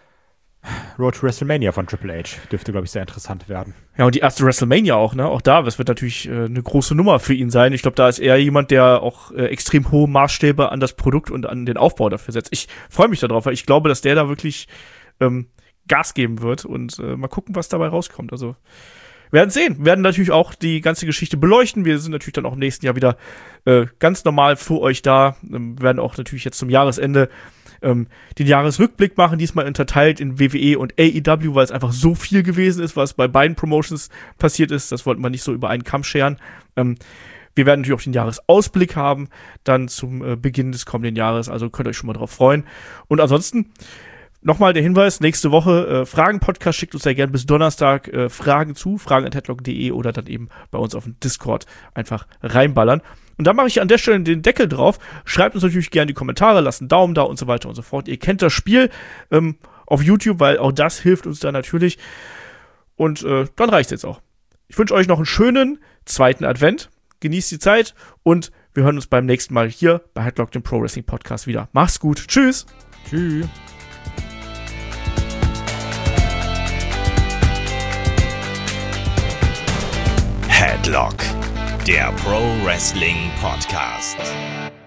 Road to WrestleMania von Triple H dürfte, glaube ich, sehr interessant werden. Ja, und die erste WrestleMania auch, ne? Auch da, das wird natürlich äh, eine große Nummer für ihn sein. Ich glaube, da ist er jemand, der auch äh, extrem hohe Maßstäbe an das Produkt und an den Aufbau dafür setzt. Ich freue mich darauf, weil ich glaube, dass der da wirklich ähm, Gas geben wird und äh, mal gucken, was dabei rauskommt. Also werden sehen. Wir werden natürlich auch die ganze Geschichte beleuchten. Wir sind natürlich dann auch im nächsten Jahr wieder äh, ganz normal für euch da. Ähm, wir werden auch natürlich jetzt zum Jahresende ähm, den Jahresrückblick machen, diesmal unterteilt in W W E und A E W, weil es einfach so viel gewesen ist, was bei beiden Promotions passiert ist. Das wollten wir nicht so über einen Kamm scheren. Ähm, wir werden natürlich auch den Jahresausblick haben, dann zum äh, Beginn des kommenden Jahres. Also könnt ihr euch schon mal drauf freuen. Und ansonsten nochmal der Hinweis, nächste Woche äh, Fragen-Podcast, schickt uns ja gerne bis Donnerstag äh, Fragen zu, fragen at headlock punkt de oder dann eben bei uns auf dem Discord einfach reinballern. Und dann mache ich an der Stelle den Deckel drauf. Schreibt uns natürlich gerne die Kommentare, lasst einen Daumen da und so weiter und so fort. Ihr kennt das Spiel ähm, auf YouTube, weil auch das hilft uns da natürlich. Und äh, dann reicht's jetzt auch. Ich wünsche euch noch einen schönen zweiten Advent. Genießt die Zeit und wir hören uns beim nächsten Mal hier bei Headlock, dem Pro Wrestling Podcast wieder. Macht's gut. Tschüss. Tschüss. Headlock, der Pro Wrestling Podcast.